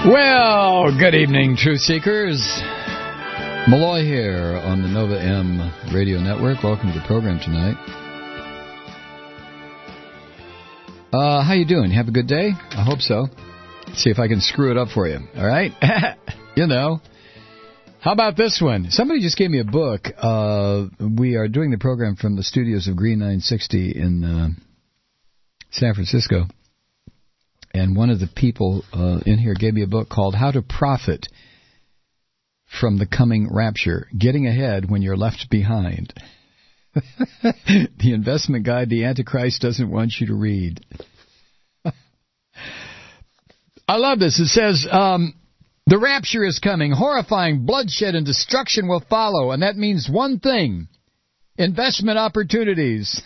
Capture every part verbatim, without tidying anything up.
Well, good evening, Truth Seekers. Malloy here on the Nova M Radio Network. Welcome to the program tonight. Uh, how you doing? Have a good day? I hope so. See if I can screw it up for you. All right? You know. How about this one? Somebody just gave me a book. Uh, we are doing the program from the studios of Green nine sixty in uh, San Francisco. And one of the people uh, in here gave me a book called How to Profit from the Coming Rapture, Getting Ahead When You're Left Behind. The investment guide the Antichrist doesn't want you to read. I love this. It says, um, the rapture is coming. Horrifying bloodshed and destruction will follow. And that means one thing, investment opportunities.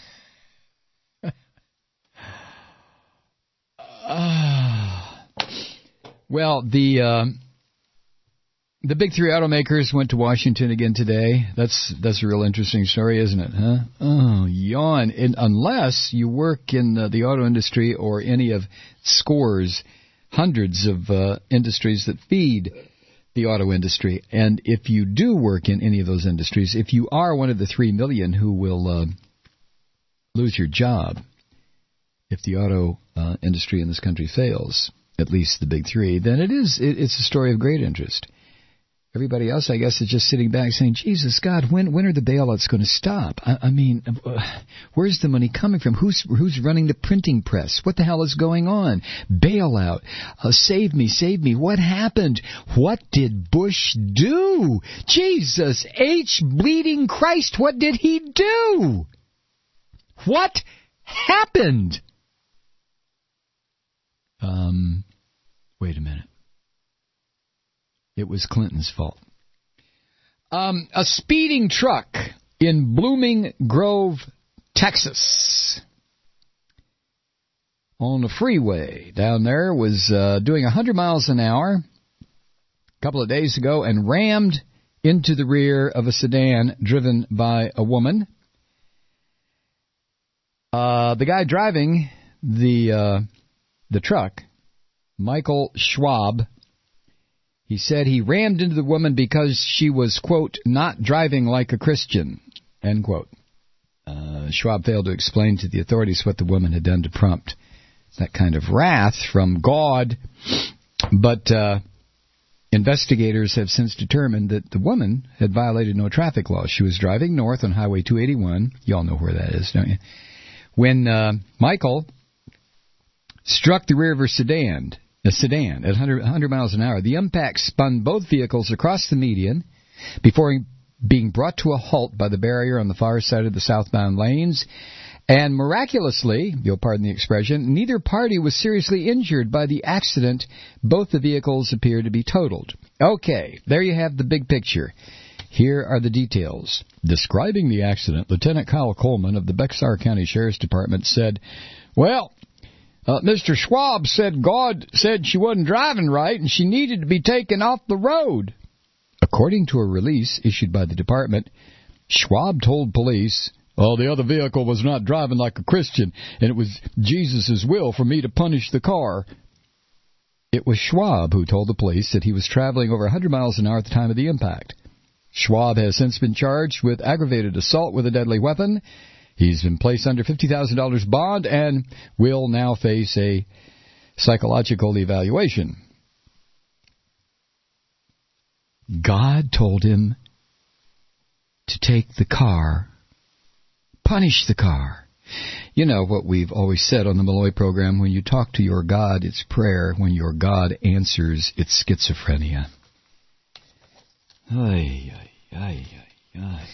Uh, well, the uh, the big three automakers went to Washington again today. That's that's a real interesting story, isn't it? Huh? Oh, yawn. And unless you work in uh, the auto industry or any of scores, hundreds of uh, industries that feed the auto industry, and if you do work in any of those industries, if you are one of the three million who will uh, lose your job if the auto uh, industry in this country fails, at least the big three, then it is it, it's a story of great interest. Everybody else, I guess, is just sitting back saying, Jesus, God, when when are the bailouts going to stop? I, I mean, uh, where's the money coming from? Who's who's running the printing press? What the hell is going on? Bailout. Uh, save me, save me. What happened? What did Bush do? Jesus H. bleeding Christ, what did he do? What happened? Um, wait a minute. It was Clinton's fault. Um, a speeding truck in Blooming Grove, Texas, on the freeway down there was uh, doing one hundred miles an hour a couple of days ago and rammed into the rear of a sedan driven by a woman. Uh, the guy driving the uh, the truck, Michael Schwab, he said he rammed into the woman because she was, quote, not driving like a Christian, end quote. Uh, Schwab failed to explain to the authorities what the woman had done to prompt that kind of wrath from God. But uh, investigators have since determined that the woman had violated no traffic laws. She was driving north on Highway two eighty-one. You all know where that is, don't you? When uh, Michael struck the rear of her sedan, a sedan at one hundred, one hundred miles an hour, the impact spun both vehicles across the median before being brought to a halt by the barrier on the far side of the southbound lanes. And miraculously, you'll pardon the expression, neither party was seriously injured by the accident. Both the vehicles appear to be totaled. Okay, there you have the big picture. Here are the details. Describing the accident, Lieutenant Kyle Coleman of the Bexar County Sheriff's Department said, well, uh, Mister Schwab said God said she wasn't driving right and she needed to be taken off the road. According to a release issued by the department, Schwab told police, well, the other vehicle was not driving like a Christian, and it was Jesus' will for me to punish the car. It was Schwab who told the police that he was traveling over one hundred miles an hour at the time of the impact. Schwab has since been charged with aggravated assault with a deadly weapon. He's been placed under fifty thousand dollars bond and will now face a psychological evaluation. God told him to take the car, punish the car. You know what we've always said on the Malloy program, when you talk to your God, it's prayer. When your God answers, it's schizophrenia. Ay, ay, ay, ay, ay.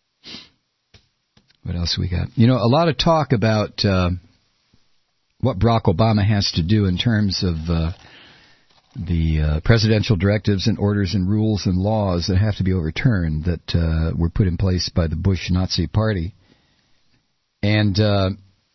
What else we got? You know, a lot of talk about uh, what Barack Obama has to do in terms of uh, the uh, presidential directives and orders and rules and laws that have to be overturned that uh, were put in place by the Bush Nazi Party. And uh,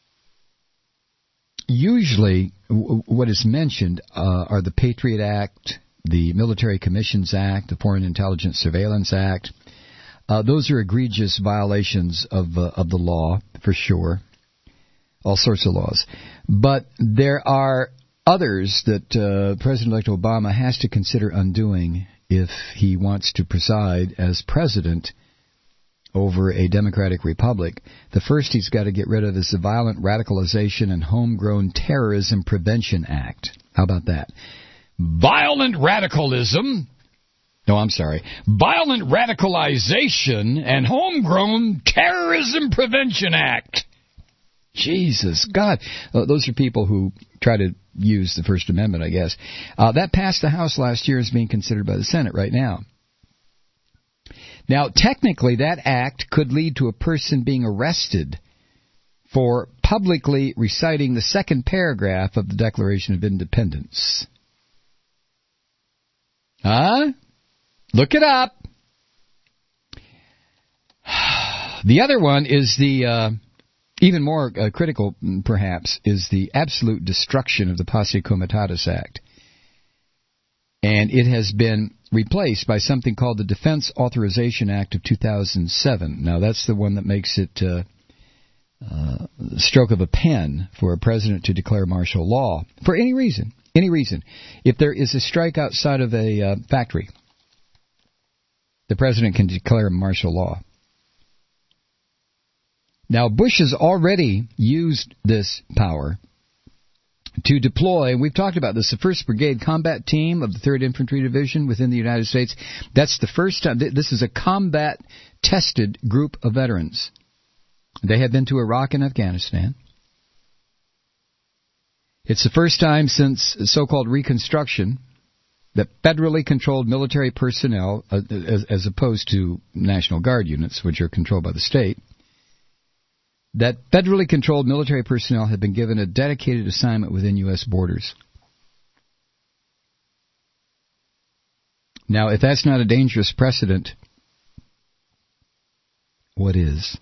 usually w- what is mentioned uh, are the Patriot Act, the Military Commissions Act, the Foreign Intelligence Surveillance Act. Uh, those are egregious violations of uh, of the law, for sure. All sorts of laws. But there are others that uh, President-elect Obama has to consider undoing if he wants to preside as president over a democratic republic. The first he's got to get rid of is the Violent Radicalization and Homegrown Terrorism Prevention Act. How about that? Violent radicalism... No, I'm sorry. Violent Radicalization and Homegrown Terrorism Prevention Act. Jesus, God. Uh, those are people who try to use the First Amendment, I guess. Uh, that passed the House last year, is being considered by the Senate right now. Now, technically, that act could lead to a person being arrested for publicly reciting the second paragraph of the Declaration of Independence. Huh? Look it up. The other one is the, uh, even more uh, critical, perhaps, is the absolute destruction of the Posse Comitatus Act. And it has been replaced by something called the Defense Authorization Act of two thousand seven. Now, that's the one that makes it uh, uh, the stroke of a pen for a president to declare martial law for any reason. Any reason. If there is a strike outside of a uh, factory, the president can declare martial law. Now, Bush has already used this power to deploy, and we've talked about this, the first Brigade Combat Team of the third Infantry Division within the United States. That's the first time. This is a combat-tested group of veterans. They have been to Iraq and Afghanistan. It's the first time since so-called Reconstruction that federally controlled military personnel, uh, as, as opposed to National Guard units, which are controlled by the state, that federally controlled military personnel have been given a dedicated assignment within U S borders. Now, if that's not a dangerous precedent, what is?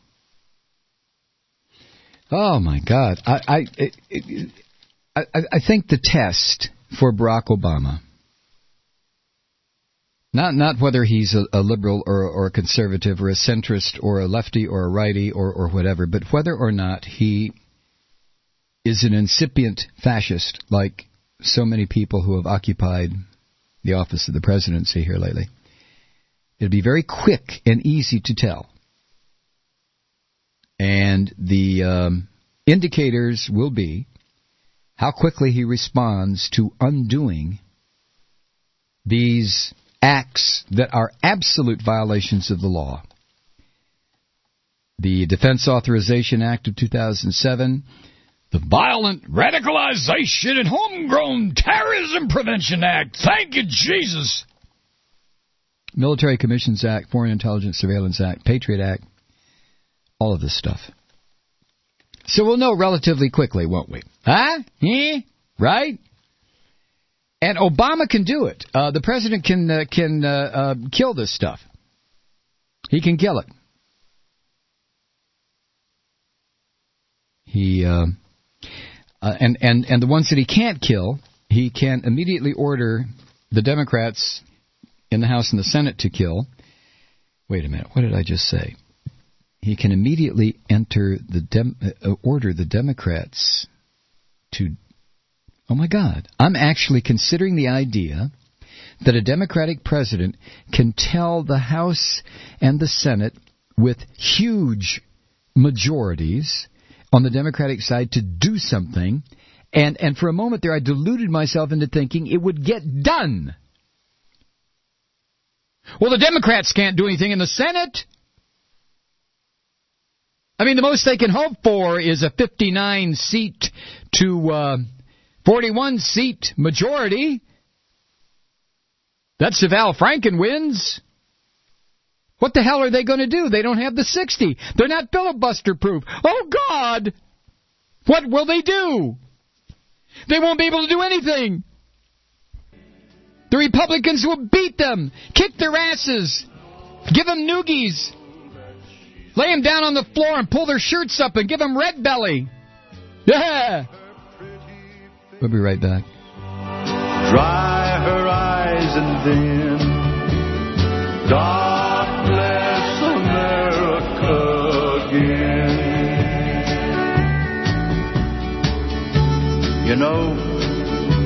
Oh, my God. I, I, it, it, I, I think the test for Barack Obama, Not not whether he's a, a liberal or, or a conservative or a centrist or a lefty or a righty or, or whatever, but whether or not he is an incipient fascist like so many people who have occupied the office of the presidency here lately. It'll be very quick and easy to tell. And the um, indicators will be how quickly he responds to undoing these acts that are absolute violations of the law. The Defense Authorization Act of two thousand seven, the Violent Radicalization and Homegrown Terrorism Prevention Act. Thank you, Jesus. Military Commissions Act, Foreign Intelligence Surveillance Act, Patriot Act, all of this stuff. So we'll know relatively quickly, won't we? Huh? Eh? Right? And Obama can do it. Uh, the president can uh, can uh, uh, kill this stuff. He can kill it. He uh, uh, and and and the ones that he can't kill, he can immediately order the Democrats in the House and the Senate to kill. Wait a minute. What did I just say? He can immediately enter the dem- uh, order the Democrats to. Oh, my God. I'm actually considering the idea that a Democratic president can tell the House and the Senate with huge majorities on the Democratic side to do something, and, and for a moment there I deluded myself into thinking it would get done. Well, the Democrats can't do anything in the Senate. I mean, the most they can hope for is a fifty-nine seat to... Uh, forty-one seat majority. That's if Al Franken wins. What the hell are they going to do? They don't have the sixty. They're not filibuster-proof. Oh, God! What will they do? They won't be able to do anything. The Republicans will beat them, kick their asses, give them noogies, lay them down on the floor and pull their shirts up and give them red belly. Yeah! We'll be right back. Dry her eyes and then God bless America again. You know,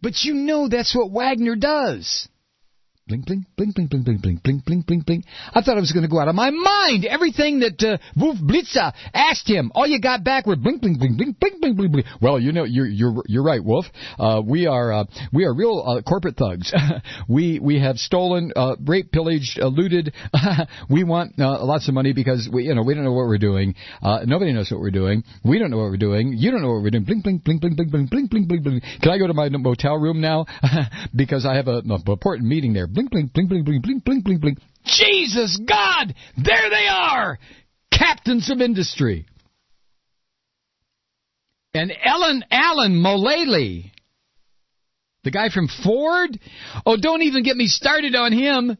But you know that's what Wagner does. Blink, blink, blink, blink, blink, blink, blink, blink, blink, blink, blink. I thought I was going to go out of my mind. Everything that uh, Wolf Blitzer asked him, all you got back were blink, blink, blink, blink, blink, blink, blink, blink. Well, you know, you're you're you're right, Wolf. Uh, we are uh, we are real uh, corporate thugs. we we have stolen, uh, raped, pillaged, uh, looted. we want uh, lots of money because we you know we don't know what we're doing. Uh, nobody knows what we're doing. We don't know what we're doing. You don't know what we're doing. Blink, blink, blink, blink, blink, blink, blink, blink, blink, blink. Can I go to my motel room now because I have a, a important meeting there? Blink, blink, blink, blink, blink, blink, blink, blink, blink. Jesus God! There they are! Captains of industry. And Ellen Allen Mulally, the guy from Ford? Oh, don't even get me started on him.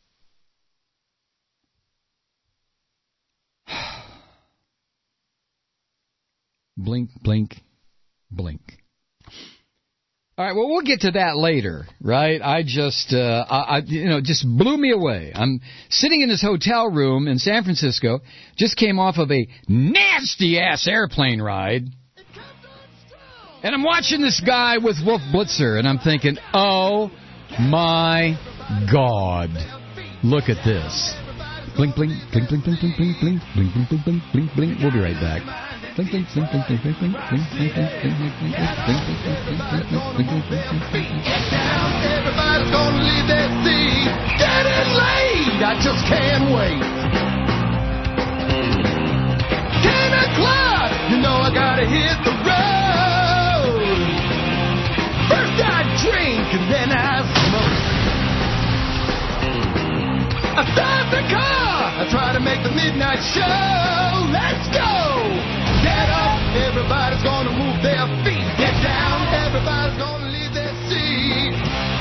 Blink, blink, blink. All right, well, we'll get to that later, right? I just, uh, I, I, you know, just blew me away. I'm sitting in this hotel room in San Francisco, just came off of a nasty-ass airplane ride, and I'm watching this guy with Wolf Blitzer, and I'm thinking, oh, my God, look at this. Blink, blink, blink, blink, blink, blink, blink, blink, blink, blink, blink, blink, blink, blink. We'll be right back. Blink, blink, blink, blink, blink, blink, blink, blink, blink, blink, blink, blink, blink, blink, blink, blink, blink. Get down, everybody's gonna leave their seat. Getting late, I just can't wait. Ten o'clock, you know I gotta hit the road. First I drink and then I smoke. I start the car, I try to make the midnight show. Let's go! Get up, everybody's gonna move their feet. Get down, everybody's gonna leave their seat.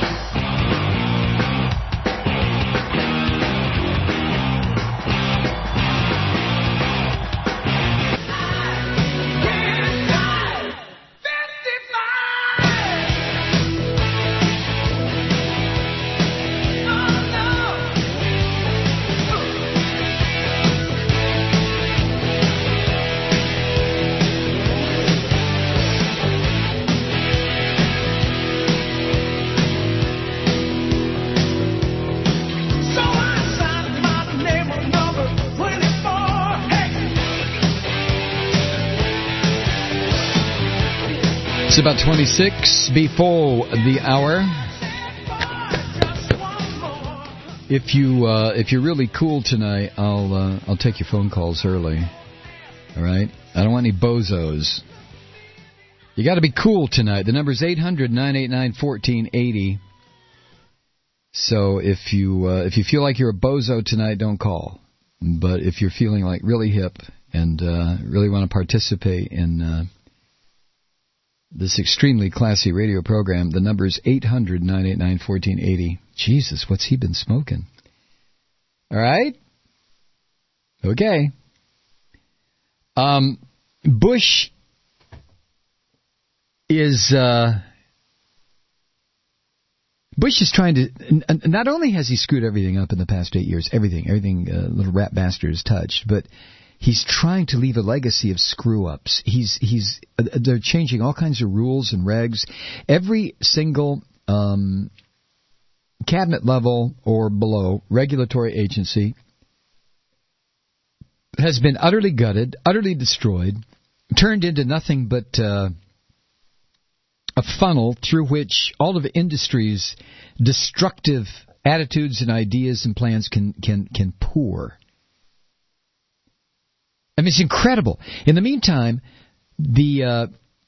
It's about twenty-six before the hour. If you uh, if you're really cool tonight, I'll uh, I'll take your phone calls early. All right, I don't want any bozos. You got to be cool tonight. The number's eight hundred nine eight nine fourteen eighty. So if you uh, if you feel like you're a bozo tonight, don't call. But if you're feeling like really hip and uh, really want to participate in uh, this extremely classy radio program, the number is eight hundred nine eight nine fourteen eighty. Jesus, what's he been smoking? All right? Okay. Um, Bush is... Uh, Bush is trying to... Not only has he screwed everything up in the past eight years, everything, everything uh, little rat bastard has touched, but... He's trying to leave a legacy of screw-ups. He's he's uh, they're changing all kinds of rules and regs. Every single um, cabinet level or below regulatory agency has been utterly gutted, utterly destroyed, turned into nothing but uh, a funnel through which all of industry's destructive attitudes and ideas and plans can can can pour. I mean, it's incredible. In the meantime, the uh,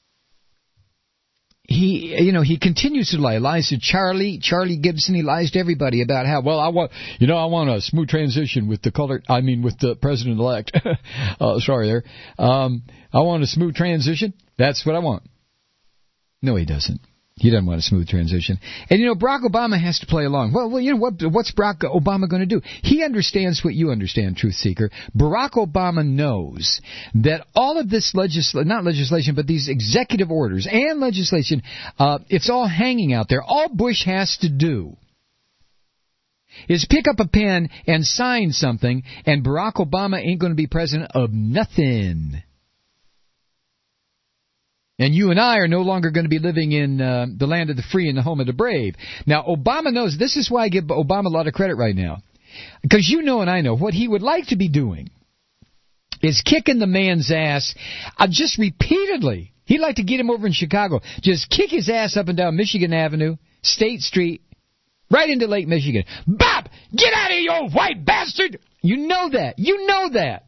he you know he continues to lie. Lies to Charlie, Charlie Gibson. He lies to everybody about how well I want you know I want a smooth transition with the color. I mean, with the president elect. uh, sorry, there. Um, I want a smooth transition. That's what I want. No, he doesn't. He doesn't want a smooth transition. And, you know, Barack Obama has to play along. Well, well you know, what, what's Barack Obama going to do? He understands what you understand, Truth Seeker. Barack Obama knows that all of this legislation, not legislation, but these executive orders and legislation, uh, it's all hanging out there. All Bush has to do is pick up a pen and sign something, and Barack Obama ain't going to be president of nothing. And you and I are no longer going to be living in uh, the land of the free and the home of the brave. Now, Obama knows, this is why I give Obama a lot of credit right now. Because you know and I know what he would like to be doing is kicking the man's ass uh, just repeatedly. He'd like to get him over in Chicago. Just kick his ass up and down Michigan Avenue, State Street, right into Lake Michigan. Bob, get out of here, you white bastard! You know that. You know that.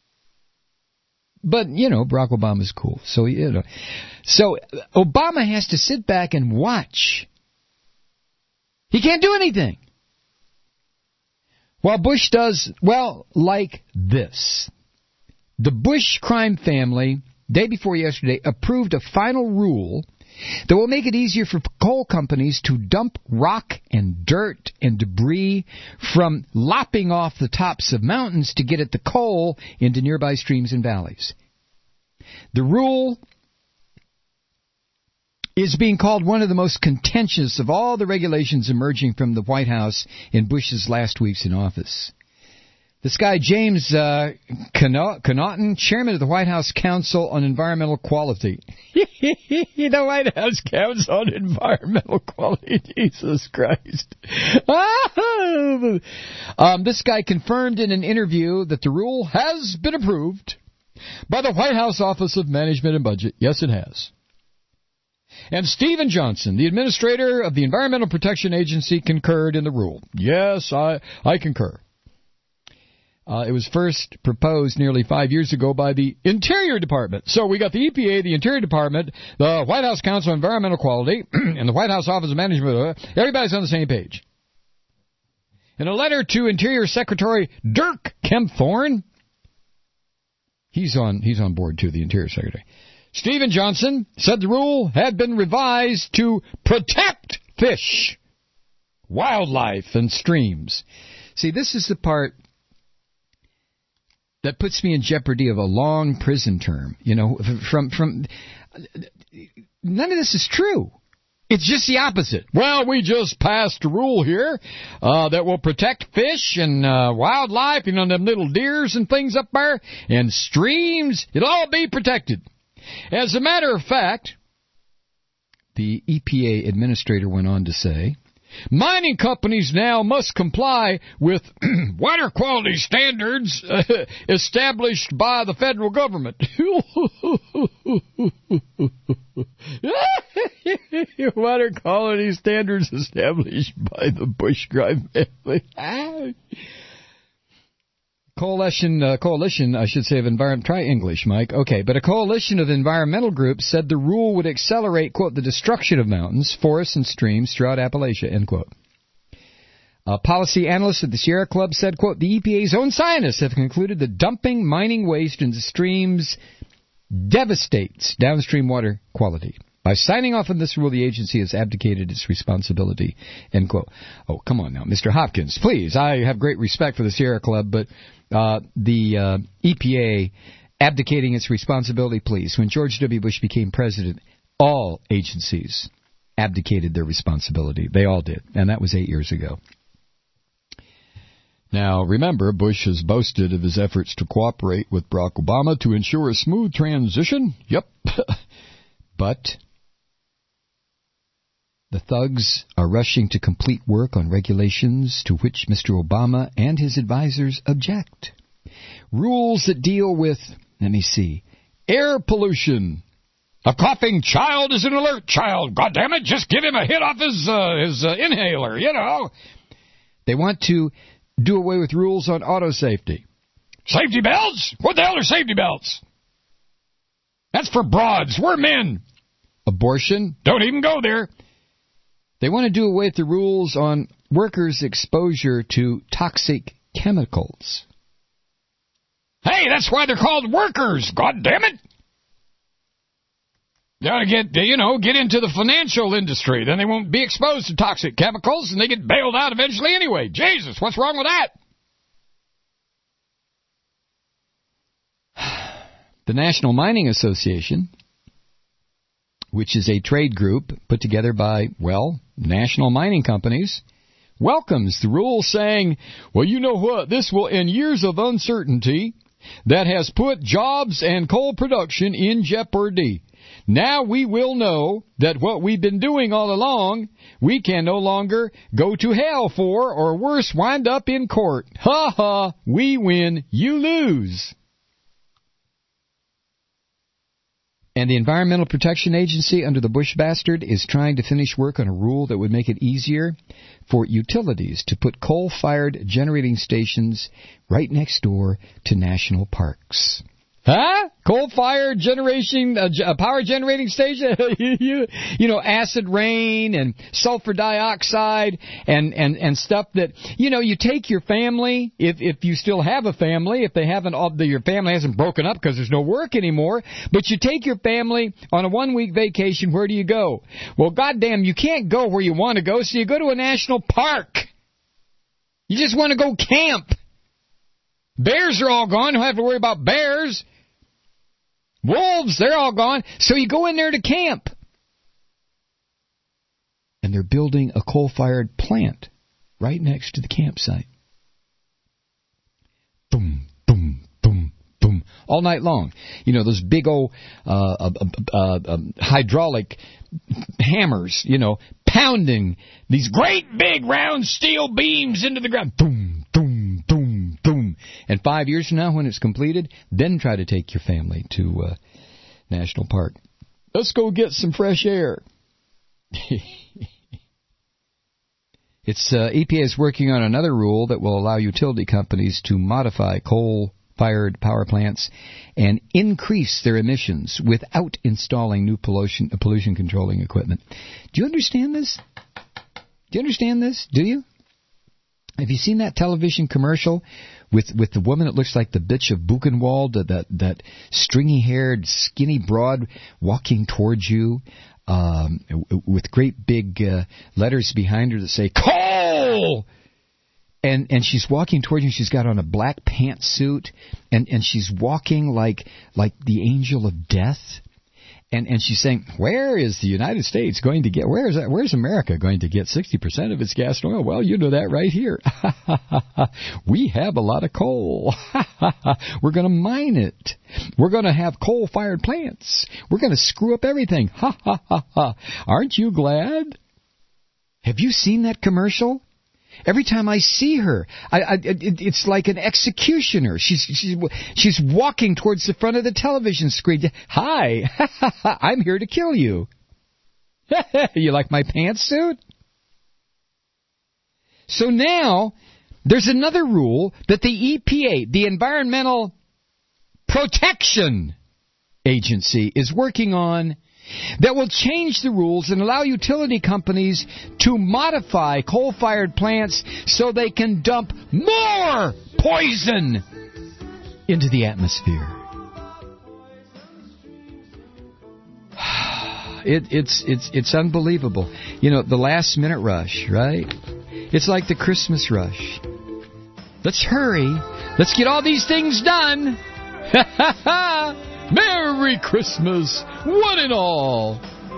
But, you know, Barack Obama's cool. So, you know. So, Obama has to sit back and watch. He can't do anything. While Bush does, well, like this. The Bush crime family, day before yesterday, approved a final rule that will make it easier for coal companies to dump rock and dirt and debris from lopping off the tops of mountains to get at the coal into nearby streams and valleys. The rule is being called one of the most contentious of all the regulations emerging from the White House in Bush's last weeks in office. This guy, James uh, Connaughton, chairman of the White House Council on Environmental Quality. The White House Council on Environmental Quality, Jesus Christ. um, this guy confirmed in an interview that the rule has been approved by the White House Office of Management and Budget. Yes, it has. And Stephen Johnson, the administrator of the Environmental Protection Agency, concurred in the rule. Yes, I, I concur. Uh, it was first proposed nearly five years ago by the Interior Department. So we got the E P A, the Interior Department, the White House Council on Environmental Quality, and the White House Office of Management. Everybody's on the same page. In a letter to Interior Secretary Dirk Kempthorne, he's on he's on board too, the Interior Secretary. Stephen Johnson said the rule had been revised to protect fish, wildlife, and streams. See, this is the part that puts me in jeopardy of a long prison term. You know, from from none of this is true. It's just the opposite. Well, we just passed a rule here uh, that will protect fish and uh, wildlife, you know, them little deers and things up there, and streams. It'll all be protected. As a matter of fact, the E P A administrator went on to say, mining companies now must comply with water quality standards uh, established by the federal government. Water quality standards established by the Bush crime family. Coalition, uh, coalition, I should say, of environment. Try English, Mike. Okay, but a coalition of environmental groups said the rule would accelerate, quote, the destruction of mountains, forests, and streams throughout Appalachia, end quote. A policy analyst at the Sierra Club said, quote, the E P A's own scientists have concluded that dumping mining waste into streams devastates downstream water quality. By signing off on this rule, the agency has abdicated its responsibility, end quote. Oh, come on now, Mister Hopkins, please. I have great respect for the Sierra Club, but uh, the uh, E P A abdicating its responsibility, please. When George W. Bush became president, all agencies abdicated their responsibility. They all did, and that was eight years ago. Now, remember, Bush has boasted of his efforts to cooperate with Barack Obama to ensure a smooth transition. Yep. But the thugs are rushing to complete work on regulations to which Mister Obama and his advisors object. Rules that deal with, let me see, air pollution. A coughing child is an alert child. God damn it, just give him a hit off his, uh, his uh, inhaler, you know. They want to do away with rules on auto safety. Safety belts? What the hell are safety belts? That's for broads. We're men. Abortion? Don't even go there. They want to do away with the rules on workers' exposure to toxic chemicals. Hey, that's why they're called workers. God damn it. They ought to get, you know, get into the financial industry. Then they won't be exposed to toxic chemicals, and they get bailed out eventually anyway. Jesus, what's wrong with that? The National Mining Association, which is a trade group put together by, well, national mining companies, welcomes the rule, saying, well, you know what, this will end years of uncertainty that has put jobs and coal production in jeopardy. Now we will know that what we've been doing all along, we can no longer go to hell for, or worse, wind up in court. Ha ha, we win, you lose. And the Environmental Protection Agency under the Bush bastard is trying to finish work on a rule that would make it easier for utilities to put coal-fired generating stations right next door to national parks. Huh? Coal-fired generation, uh, uh, power generating station? you, you know, acid rain and sulfur dioxide and, and, and stuff that, you know, you take your family, if, if you still have a family, if they haven't, all, your family hasn't broken up because there's no work anymore, but you take your family on a one-week vacation, where do you go? Well, goddamn, you can't go where you want to go, so you go to a national park. You just want to go camp. Bears are all gone. Don't have to worry about bears. Wolves, they're all gone. So you go in there to camp. And they're building a coal-fired plant right next to the campsite. Boom, boom, boom, boom. All night long. You know, those big old uh, uh, uh, uh, hydraulic hammers, you know, pounding these great big round steel beams into the ground. Boom, boom, boom, boom. And five years from now, when it's completed, then try to take your family to uh, National Park. Let's go get some fresh air. It's uh, E P A is working on another rule that will allow utility companies to modify coal-fired power plants and increase their emissions without installing new pollution uh, pollution controlling equipment. Do you understand this? Do you understand this? Do you? Have you seen that television commercial with with the woman that looks like the bitch of Buchenwald, that that stringy-haired, skinny broad walking towards you um, with great big uh, letters behind her that say "Coal"? And and she's walking towards you. She's got on a black pantsuit, and and she's walking like like the angel of death. And and she's saying, where is the United States going to get, where is that, where's America going to get sixty percent of its gas and oil? Well, you know that right here. We have a lot of coal. We're going to mine it. We're going to have coal-fired plants. We're going to screw up everything. Ha, ha, ha, ha. Aren't you glad? Have you seen that commercial? Every time I see her, I, I, it, it's like an executioner. She's, she's she's walking towards the front of the television screen. Hi, I'm here to kill you. You like my pantsuit? So now there's another rule that the E P A, the Environmental Protection Agency, is working on, that will change the rules and allow utility companies to modify coal-fired plants so they can dump more poison into the atmosphere. It, it's it's it's unbelievable. You know, the last-minute rush, right? It's like the Christmas rush. Let's hurry. Let's get all these things done. Ha ha ha! Merry Christmas, one and all.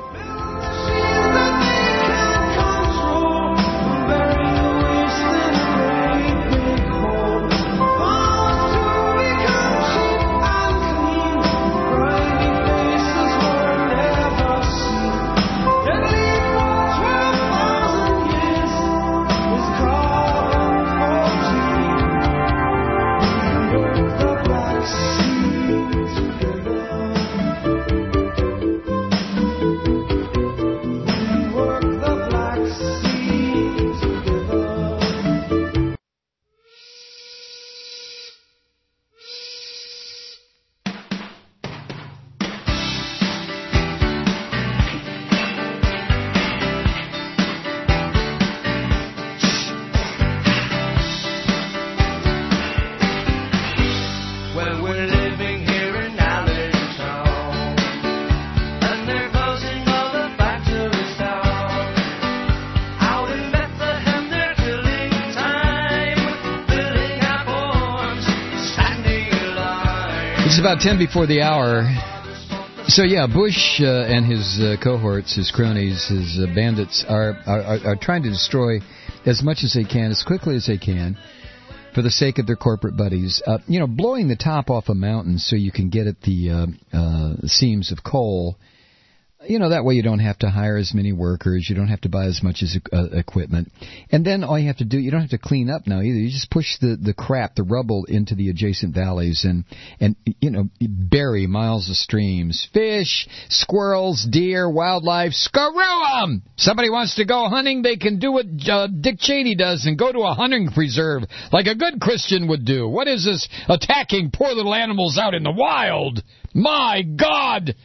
It's about ten before the hour. So yeah, Bush uh, and his uh, cohorts, his cronies, his uh, bandits are, are are trying to destroy as much as they can, as quickly as they can, for the sake of their corporate buddies. Uh, you know, blowing the top off a mountain so you can get at the uh, uh, seams of coal you know, that way you don't have to hire as many workers. You don't have to buy as much as uh, equipment. And then all you have to do, you don't have to clean up now either. You just push the, the crap, the rubble into the adjacent valleys and, and, you know, bury miles of streams. Fish, squirrels, deer, wildlife, screw 'em! Somebody wants to go hunting, they can do what uh, Dick Cheney does and go to a hunting preserve like a good Christian would do. What is this attacking poor little animals out in the wild? My God!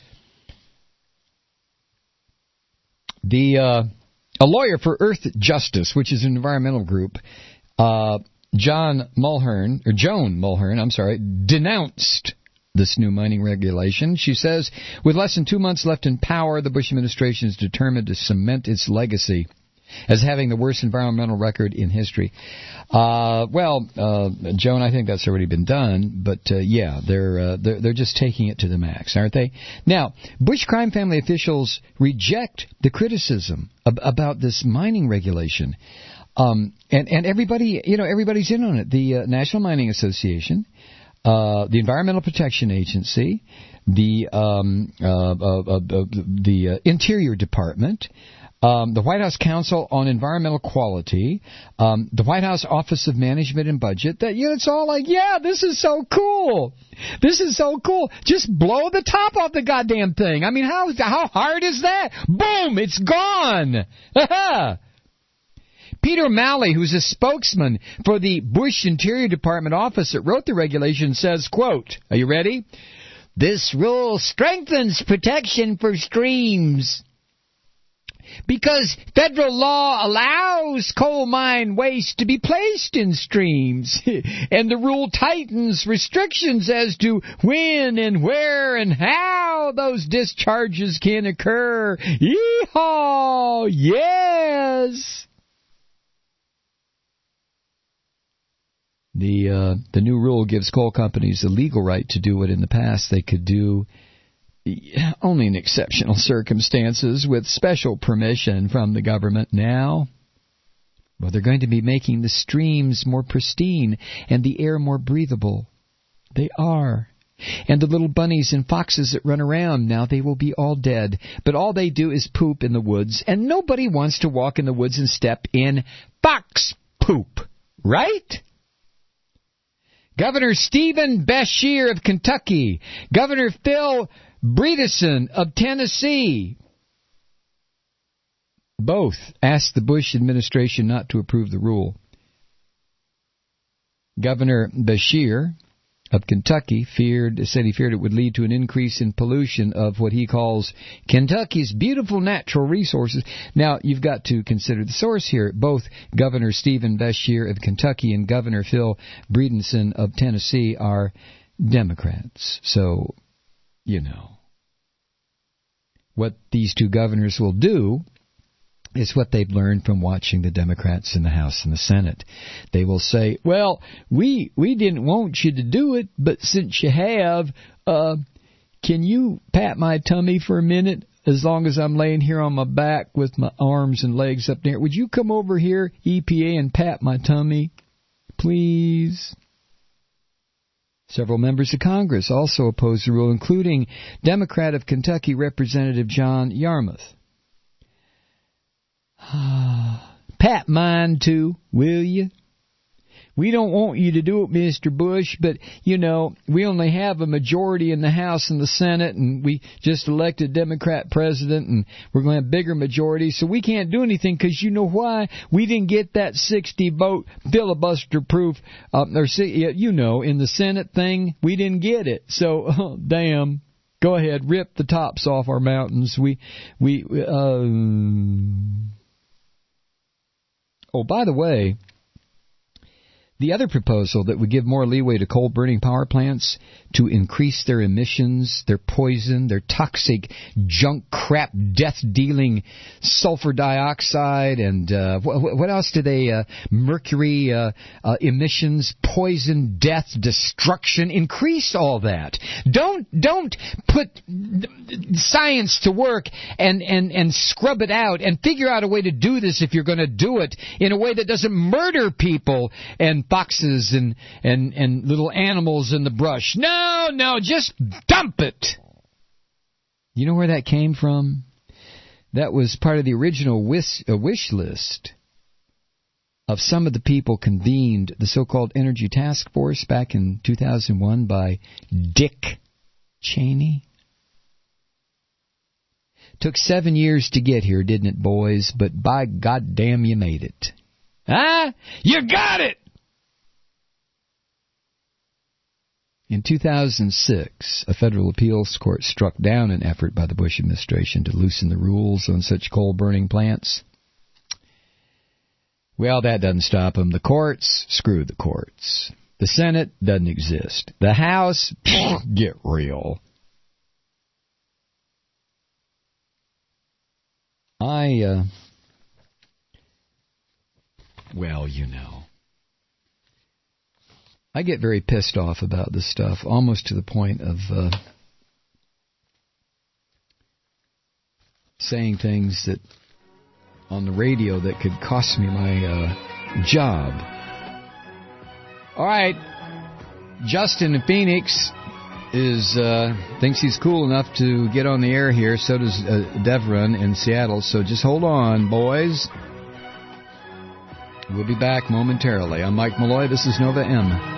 The uh, a lawyer for Earth Justice, which is an environmental group, uh, John Mulhern or Joan Mulhern, I'm sorry, denounced this new mining regulation. She says, with less than two months left in power, the Bush administration is determined to cement its legacy as having the worst environmental record in history. Uh, well, uh, Joan, I think that's already been done, but uh, yeah, they're, uh, they're they're just taking it to the max, aren't they? Now, Bush crime family officials reject the criticism ab- about this mining regulation, um, and and everybody, you know, everybody's in on it. The uh, National Mining Association, uh, the Environmental Protection Agency, the um, uh, uh, uh, uh, the uh, Interior Department. Um, the White House Council on Environmental Quality, um, the White House Office of Management and Budget, that, you know, it's all like, yeah, this is so cool. This is so cool. Just blow the top off the goddamn thing. I mean, how how hard is that? Boom, it's gone. Peter Malley, who's a spokesman for the Bush Interior Department office that wrote the regulation, says, quote, are you ready? This rule strengthens protection for streams, because federal law allows coal mine waste to be placed in streams, and the rule tightens restrictions as to when and where and how those discharges can occur. Yeehaw! Yes! The uh, the new rule gives coal companies the legal right to do what in the past they could do only in exceptional circumstances with special permission from the government. Now, well, they're going to be making the streams more pristine and the air more breathable. They are. And the little bunnies and foxes that run around, now they will be all dead. But all they do is poop in the woods, and nobody wants to walk in the woods and step in fox poop, right? Governor Stephen Beshear of Kentucky, Governor Phil Bredesen of Tennessee, both asked the Bush administration not to approve the rule. Governor Beshear of Kentucky feared, said he feared it would lead to an increase in pollution of what he calls Kentucky's beautiful natural resources. Now, you've got to consider the source here. Both Governor Stephen Beshear of Kentucky and Governor Phil Bredesen of Tennessee are Democrats. So, you know, what these two governors will do is what they've learned from watching the Democrats in the House and the Senate. They will say, well, we we didn't want you to do it, but since you have, uh, can you pat my tummy for a minute as long as I'm laying here on my back with my arms and legs up there? Would you come over here, E P A, and pat my tummy, please? Several members of Congress also opposed the rule, including Democrat of Kentucky Representative John Yarmouth. Pat mine too, will you? We don't want you to do it, Mister Bush, but, you know, we only have a majority in the House and the Senate, and we just elected Democrat president, and we're going to have bigger majorities, so we can't do anything because you know why? We didn't get that sixty-vote filibuster-proof, uh, or you know, in the Senate thing, we didn't get it. So, oh, damn. Go ahead, rip the tops off our mountains. We, we, uh... Oh, by the way, the other proposal that would give more leeway to coal-burning power plants to increase their emissions, their poison, their toxic junk crap, death-dealing sulfur dioxide, and uh, what, what else do they, uh, mercury uh, uh, emissions, poison, death, destruction, increase all that. Don't don't put science to work and, and, and scrub it out and figure out a way to do this if you're going to do it in a way that doesn't murder people and foxes and, and, and little animals in the brush. No, no, just dump it. You know where that came from? That was part of the original wish, uh, wish list of some of the people convened the so-called Energy Task Force back in two thousand one by Dick Cheney. Took seven years to get here, didn't it, boys? But by goddamn, you made it. Huh? You got it! In two thousand six, a federal appeals court struck down an effort by the Bush administration to loosen the rules on such coal-burning plants. Well, that doesn't stop them. The courts, screw the courts. The Senate doesn't exist. The House, get real. I, uh, well, you know. I get very pissed off about this stuff, almost to the point of uh, saying things that on the radio that could cost me my uh, job. All right, Justin in Phoenix is uh, thinks he's cool enough to get on the air here. So does uh, Devron in Seattle. So just hold on, boys. We'll be back momentarily. I'm Mike Malloy. This is Nova M.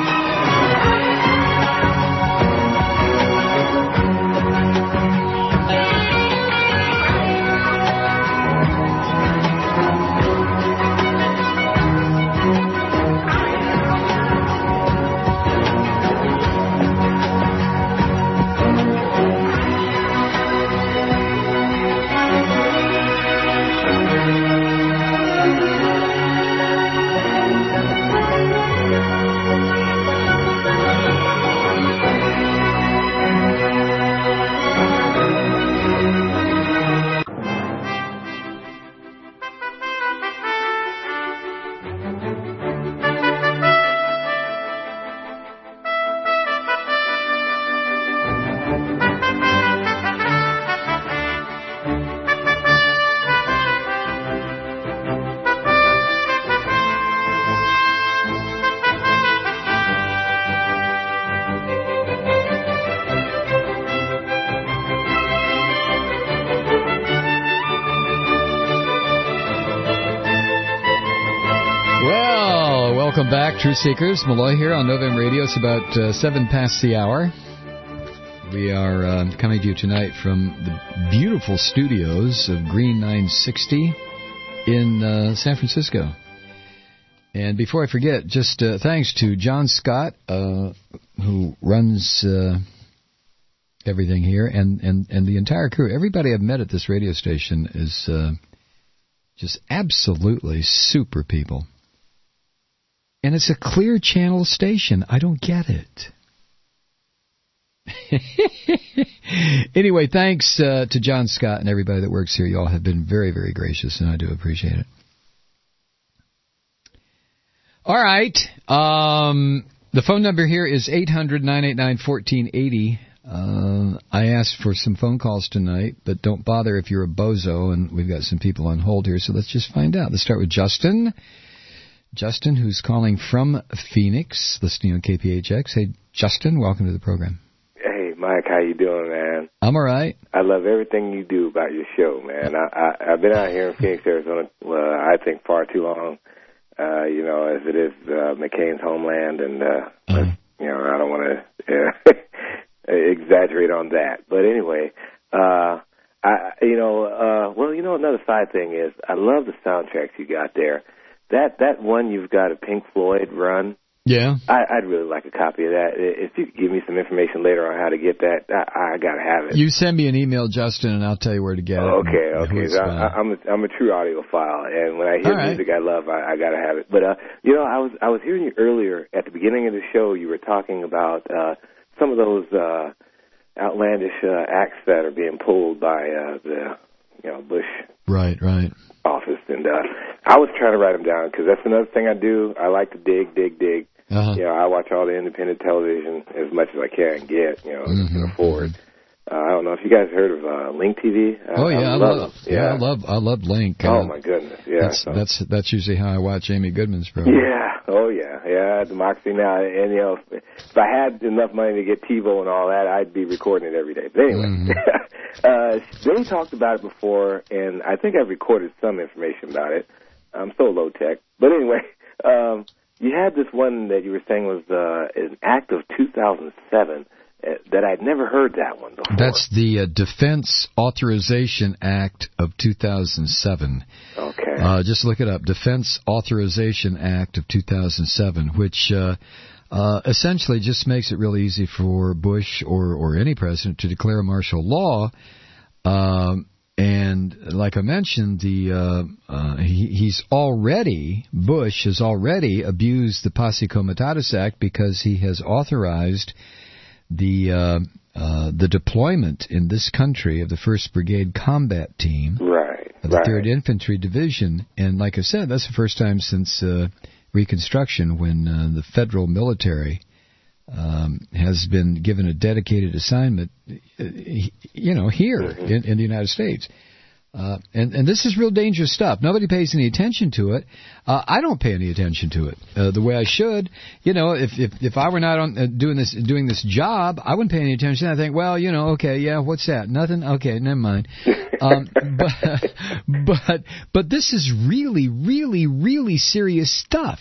Welcome back, Truth Seekers. Malloy here on Nova M Radio. It's about uh, seven past the hour. We are uh, coming to you tonight from the beautiful studios of Green nine sixty in uh, San Francisco. And before I forget, just uh, thanks to John Scott, uh, who runs uh, everything here, and, and, and the entire crew. Everybody I've met at this radio station is uh, just absolutely super people. And it's a clear channel station. I don't get it. Anyway, thanks uh, to John Scott and everybody that works here. You all have been very, very gracious, and I do appreciate it. All right. Um, the phone number here is eight hundred, nine eight nine, one four eight zero. Uh, I asked for some phone calls tonight, but don't bother if you're a bozo, and we've got some people on hold here, so let's just find out. Let's start with Justin. Justin, who's calling from Phoenix, listening on K P H X. Hey, Justin, welcome to the program. Hey, Mike, how you doing, man? I'm all right. I love everything you do about your show, man. I, I, I've been out here in Phoenix, Arizona, well, I think far too long, uh, you know, as it is uh, McCain's homeland, and, uh, uh-huh. you know, I don't want to uh, exaggerate on that. But anyway, uh, I, you know, uh, well, you know, another side thing is I love the soundtracks you got there. That that one you've got a Pink Floyd run. Yeah. I, I'd really like a copy of that. If you could give me some information later on how to get that, I, I got to have it. You send me an email, Justin, and I'll tell you where to get it. Okay, okay. I, I'm a, I'm a true audiophile, and when I hear right. music I love, I, I got to have it. But uh, you know, I was I was hearing you earlier at the beginning of the show. You were talking about uh, some of those uh, outlandish uh, acts that are being pulled by uh, the you know Bush. Right, right. Office, and uh, I was trying to write them down because that's another thing I do. I like to dig, dig, dig. Uh-huh. You know, I watch all the independent television as much as I can get, you know, mm-hmm. can afford. Uh, I don't know if you guys heard of uh, Link T V. Uh, oh yeah, I, I love, love yeah. yeah, I love I love Link. Oh uh, my goodness, yeah. That's so. that's that's usually how I watch Amy Goodman's program. Yeah, oh yeah, yeah. Democracy Now, and you know, if, if I had enough money to get TiVo and all that, I'd be recording it every day. But anyway, mm-hmm. uh, they talked about it before, and I think I've recorded some information about it. I'm so low tech, but anyway, um, you had this one that you were saying was uh, an act of two thousand seven. That I'd never heard that one before. That's the uh, Defense Authorization Act of two thousand seven. Okay. Uh, just look it up. Defense Authorization Act of two thousand seven, which uh, uh, essentially just makes it real easy for Bush or, or any president to declare martial law. Um, and like I mentioned, the uh, uh, he, he's already, Bush has already abused the Posse Comitatus Act because he has authorized the uh, uh, the deployment in this country of the first Brigade Combat Team, right, of the right. third Infantry Division, and like I said, that's the first time since uh, Reconstruction when uh, the federal military um, has been given a dedicated assignment, uh, you know, here mm-hmm. in, in the United States. Uh, and, and this is real dangerous stuff. Nobody pays any attention to it. Uh, I don't pay any attention to it uh, the way I should. You know, if if, if I were not on uh, doing this doing this job, I wouldn't pay any attention. I think, well, you know, okay, yeah, what's that? Nothing. Okay, never mind. Um, but but but this is really, really, really serious stuff.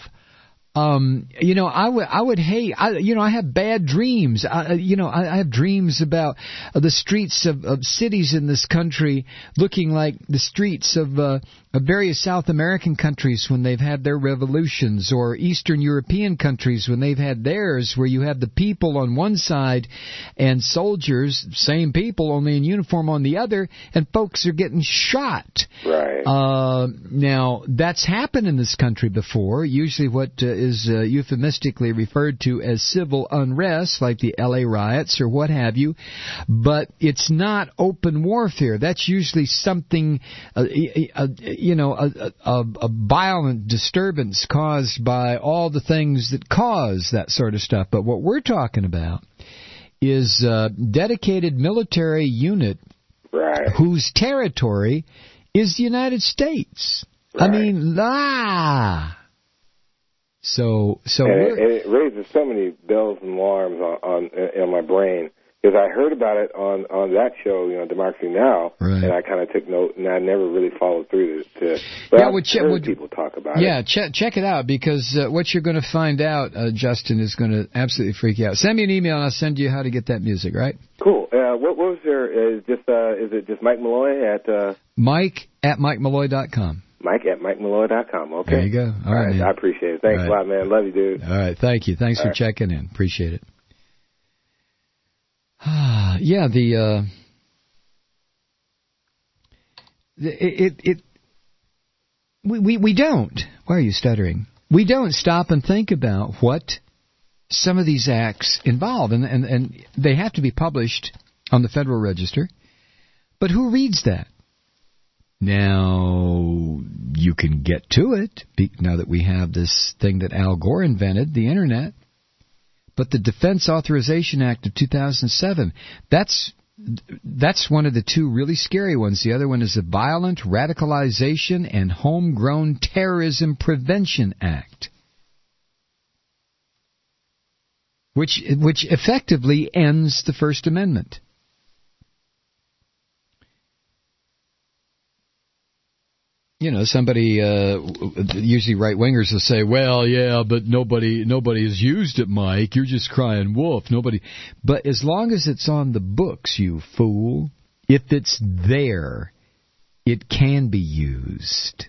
Um, you know, I would, I would hate, I, you know, I have bad dreams. I, you know, I, I have dreams about uh, the streets of, of cities in this country looking like the streets of, uh, of various South American countries when they've had their revolutions, or Eastern European countries when they've had theirs, where you have the people on one side and soldiers, same people, only in uniform on the other, and folks are getting shot. Right. Uh, now, that's happened in this country before, usually what uh, is uh, euphemistically referred to as civil unrest, like the L A riots or what have you, but it's not open warfare. That's usually something, uh, uh, you know, a, a, a violent disturbance caused by all the things that cause that sort of stuff. But what we're talking about is a dedicated military unit right. whose territory is the United States. Right. I mean, ah. So, so and we're, it, and it raises so many bells and alarms on, on in my brain, because I heard about it on, on that show, you know, Democracy Now, right. and I kind of took note, and I never really followed through to. to but yeah, I've well, che- heard well, people talk about yeah, it. Yeah, check check it out, because uh, what you're going to find out, uh, Justin, is going to absolutely freak you out. Send me an email, and I'll send you how to get that music. Right? Cool. Uh, what, what was there? Is just uh, is it just Mike Malloy at uh, Mike at Mike Malloy dot com. Mike at Mike Malloy dot com. Okay. There you go. All, All right, right, man. I appreciate it. Thanks right. a lot, man. Love you, dude. All right, thank you. Thanks All for right. checking in. Appreciate it. yeah, the uh, it, it it we, we we don't. Why are you stuttering? We don't stop and think about what some of these acts involve, and and and they have to be published on the Federal Register. But who reads that? Now, you can get to it now that we have this thing that Al Gore invented, the Internet. But the Defense Authorization Act of two thousand seven, that's that's one of the two really scary ones. The other one is the Violent Radicalization and Homegrown Terrorism Prevention Act, which which effectively ends the First Amendment. You know, somebody, uh, usually right-wingers will say, well, yeah, but nobody nobody has used it, Mike. You're just crying wolf. Nobody. But as long as it's on the books, you fool, if it's there, it can be used.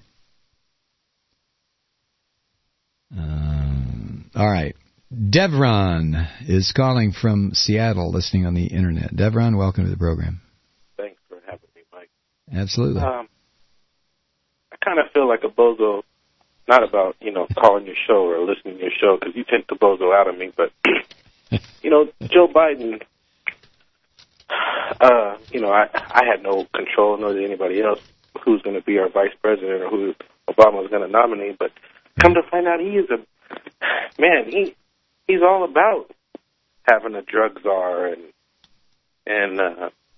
Um, all right. Devron is calling from Seattle, listening on the Internet. Devron, welcome to the program. Thanks for having me, Mike. Absolutely. Um, I kind of feel like a bozo, not about, you know, calling your show or listening to your show, because you take the bozo out of me, but, you know, Joe Biden, uh, you know, I, I had no control, nor did anybody else, who's going to be our vice president or who Obama was going to nominate, but come to find out, he is a, man, he he's all about having a drug czar and, and uh,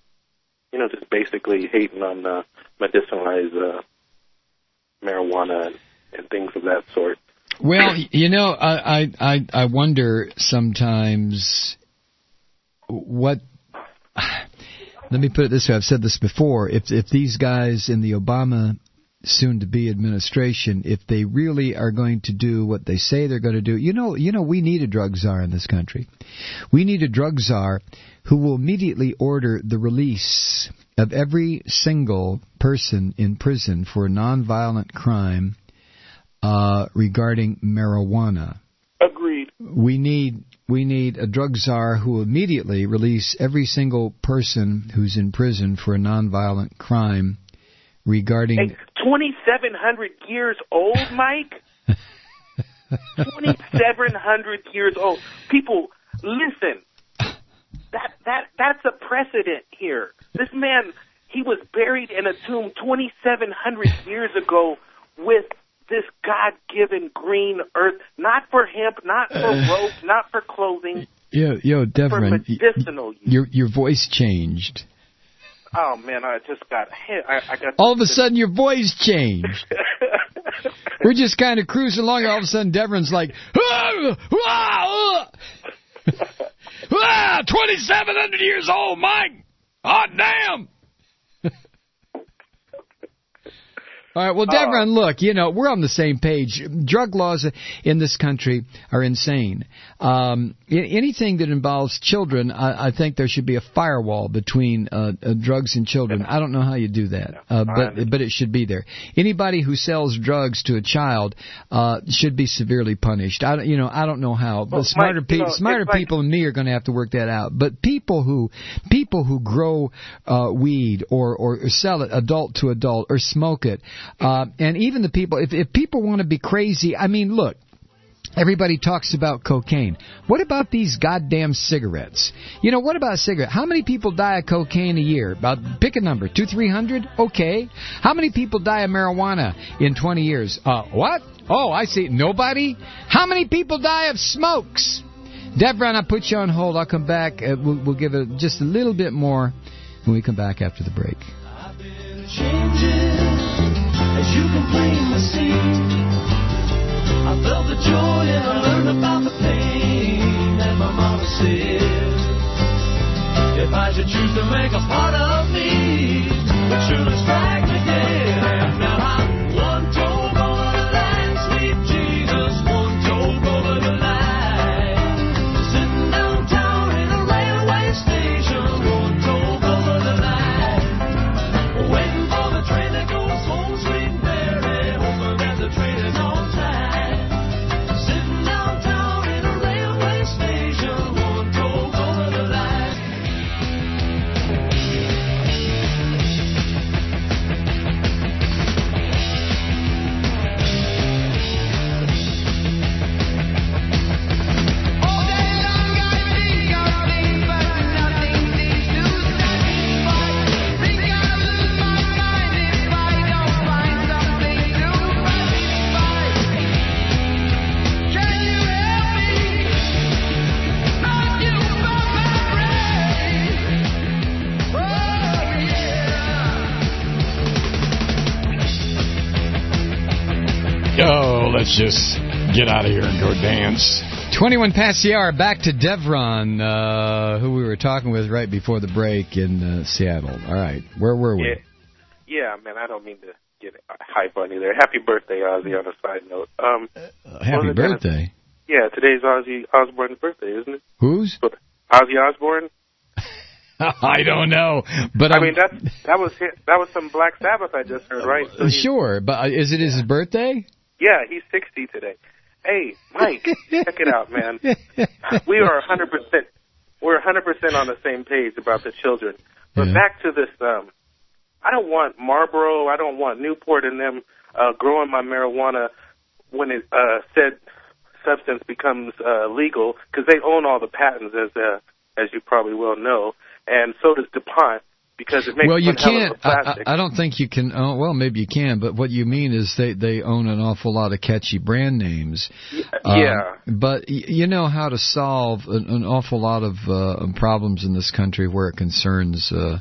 you know, just basically hating on uh, medicinalized uh, marijuana and, and things of that sort. Well, you know, I, I, I, I wonder sometimes what... Let me put it this way. I've said this before. If if these guys in the Obama soon-to-be administration, if they really are going to do what they say they're going to do, you know, you know, we need a drug czar in this country. We need a drug czar who will immediately order the release of every single person in prison for a nonviolent crime uh, regarding marijuana. Agreed. We need we need a drug czar who will immediately release every single person who's in prison for a nonviolent crime regarding... Hey, twenty-seven hundred years old, Mike? twenty-seven hundred years old. People, listen. That that That's a precedent here. This man, he was buried in a tomb twenty-seven hundred years ago with this God-given green earth, not for hemp, not for rope, not for clothing. Yo, yo, Devron, for medicinal use. Your your voice changed. Oh man, I just got hit. I, I got all of a sudden your voice changed. We're just kind of cruising along, and all of a sudden Devron's like, ah, ah, ah, twenty-seven hundred years old, Mike. Hot damn. All right, well, Devron, look, you know, we're on the same page. Drug laws in this country are insane. Um, anything that involves children, I, I think there should be a firewall between uh, uh, drugs and children. I don't know how you do that, uh, but but it should be there. Anybody who sells drugs to a child uh, should be severely punished. I, you know, I don't know how, but well, smarter, Mike, pe- you know, smarter like, people than me are going to have to work that out. But people who people who grow uh, weed or, or sell it adult to adult or smoke it, Uh, and even the people, if, if people want to be crazy, I mean, look, everybody talks about cocaine. What about these goddamn cigarettes? You know, what about a cigarette? How many people die of cocaine a year? About, pick a number, two, three hundred? Okay. How many people die of marijuana in twenty years? Uh, what? Oh, I see. Nobody? How many people die of smokes? Devron, I'll put you on hold. I'll come back. Uh, we'll, we'll give it just a little bit more when we come back after the break. I've been changing. As you can plainly see, I felt the joy and I learned about the pain that my mama said. If I should choose to make a part of me, it surely strike me dead. And now I'm one toe over the line, sweet Jesus, one toe over the line. Sitting downtown in a railway station, one toe over the line, waiting for the train that goes home. Oh, let's just get out of here and go dance. twenty-one past the hour. Back to Devron, uh, who we were talking with right before the break in uh, Seattle. All right, where were we? Yeah, yeah, man, I don't mean to get hype on you there. Happy birthday, Ozzy, on a side note. Um, uh, happy birthday? Kind of, yeah, today's Ozzy Osbourne's birthday, isn't it? Whose? Ozzy Osbourne. I don't know, but I I'm, mean that that was hit, that was some Black Sabbath I just heard, right? So sure, but is it his birthday? Yeah, he's sixty today. Hey, Mike, check it out, man. We are one hundred percent. We're one hundred percent on the same page about the children. But yeah. Back to this. Um, I don't want Marlboro. I don't want Newport and them uh, growing my marijuana when it uh, said substance becomes uh, legal, because they own all the patents, as uh, as you probably well know. And so does DuPont, because it makes well, you one hell can't. of a plastic. I, I don't think you can. Oh, well, maybe you can, but what you mean is they they own an awful lot of catchy brand names. Yeah. Um, but y- you know how to solve an, an awful lot of uh, problems in this country where it concerns uh,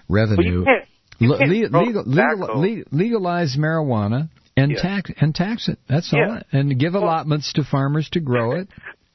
revenue. Well, you can't, you Le- can't legal, legal, legal, legalize marijuana and yeah. tax and tax it. That's all. Yeah. And give well, allotments to farmers to grow it.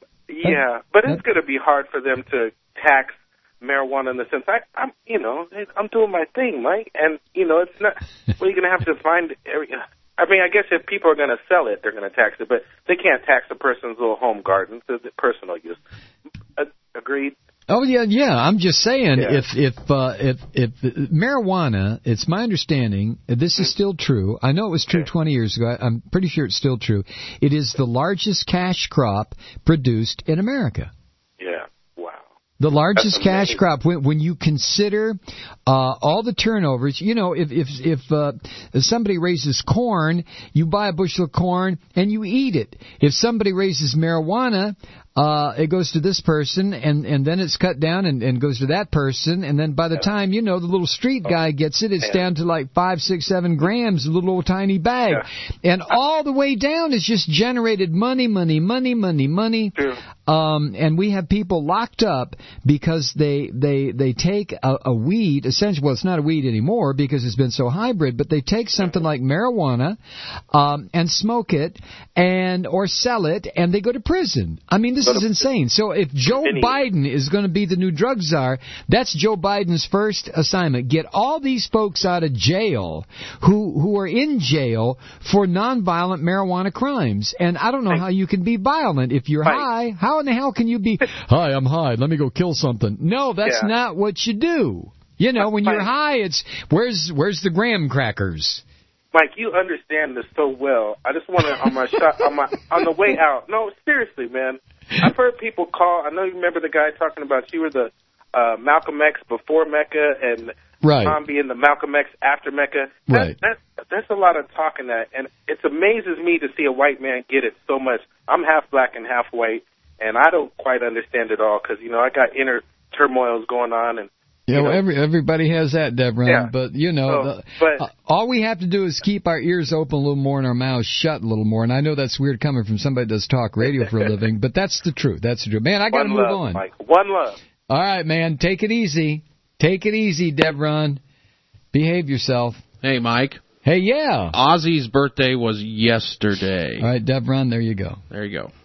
Yeah, but it's going to be hard for them to tax marijuana in the sense I, I'm, you know, I'm doing my thing, Mike, and you know, it's not. Well, you're going to have to find every. I mean, I guess if people are going to sell it, they're going to tax it, but they can't tax a person's little home garden for personal use. Uh, agreed? Oh yeah, yeah. I'm just saying, Yeah. if if uh, if if marijuana, it's my understanding, this is still true. I know it was true Okay. twenty years ago. I'm pretty sure it's still true. It is the largest cash crop produced in America. Yeah. Wow. The largest That's cash amazing. crop. When, when you consider uh, all the turnovers, you know, if if if, uh, if somebody raises corn, you buy a bushel of corn and you eat it. If somebody raises marijuana, uh, it goes to this person, and, and then it's cut down and, and goes to that person, and then by the time, you know, the little street guy gets it, it's Yeah. down to like five, six, seven grams, a little old tiny bag. Yeah. And all the way down is just generated money, money, money, money, money. True. Um, and we have people locked up because they they they take a, a weed, essentially, well, it's not a weed anymore because it's been so hybrid, but they take something like marijuana um, and smoke it and or sell it, and they go to prison. I mean, this is insane. So if Joe Biden is going to be the new drug czar, that's Joe Biden's first assignment. Get all these folks out of jail who who are in jail for nonviolent marijuana crimes. And I don't know how you can be violent if you're high. How in the hell can you be, hi, I'm high, let me go kill something? No, that's Yeah. not what you do. You know, when you're high, it's, where's where's the graham crackers? Mike, you understand this so well. I just want to on my shot on my on the way out. No, seriously, man. I've heard people call. I know you remember the guy talking about you were the uh, Malcolm X before Mecca and Right. Tom being the Malcolm X after Mecca. That, Right. That's that's a lot of talking that, and it amazes me to see a white man get it so much. I'm half black and half white, and I don't quite understand it all because you know I got inner turmoils going on and. Yeah, well, every, everybody has that, Devron. Yeah. But, you know, So, the, but- uh, all we have to do is keep our ears open a little more and our mouths shut a little more. And I know that's weird coming from somebody that does talk radio for a living, but that's the truth. That's the truth. Man, I got to One move love, on. Mike. One love. All right, man. Take it easy. Take it easy, Devron. Behave yourself. Hey, Mike. Hey, yeah. Ozzy's birthday was yesterday. All right, Devron, there you go. There you go.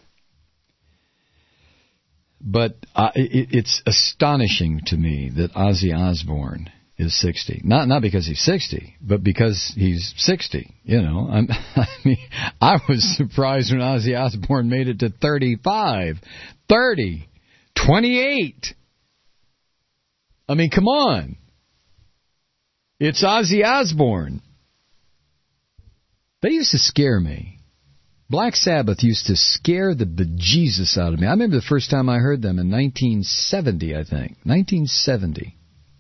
But uh, it, it's astonishing to me that Ozzy Osbourne is sixty. Not not because he's sixty, but because he's sixty. You know, I'm, I mean, I was surprised when Ozzy Osbourne made it to thirty-five, thirty, twenty-eight. I mean, come on. It's Ozzy Osbourne. They used to scare me. Black Sabbath used to scare the bejesus out of me. I remember the first time I heard them in nineteen seventy, I think. nineteen seventy.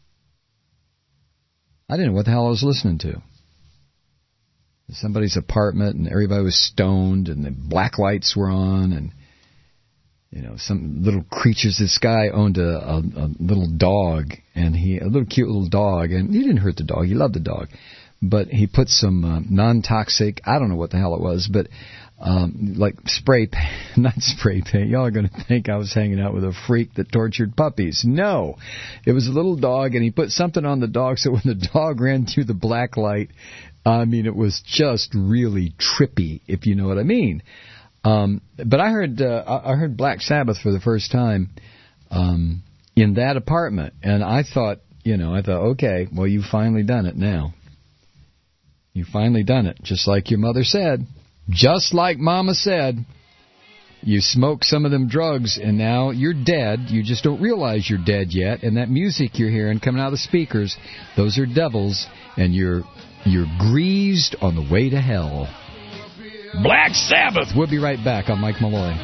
I didn't know what the hell I was listening to. Somebody's apartment, and everybody was stoned, and the black lights were on, and, you know, some little creatures. This guy owned a, a, a little dog, and he, a little cute little dog, and he didn't hurt the dog. He loved the dog. But he put some uh, non-toxic, I don't know what the hell it was, but um, like spray paint, not spray paint. Y'all are going to think I was hanging out with a freak that tortured puppies. No, it was a little dog, and he put something on the dog so when the dog ran through the black light, I mean, it was just really trippy, if you know what I mean. Um, but I heard uh, I heard Black Sabbath for the first time um, in that apartment, and I thought, you know, I thought, okay, well, you've finally done it now. You've finally done it, just like your mother said. Just like Mama said. You smoke some of them drugs, and now you're dead. You just don't realize you're dead yet. And that music you're hearing coming out of the speakers, those are devils, and you're you're greased on the way to hell. Black Sabbath! We'll be right back on Mike Malloy.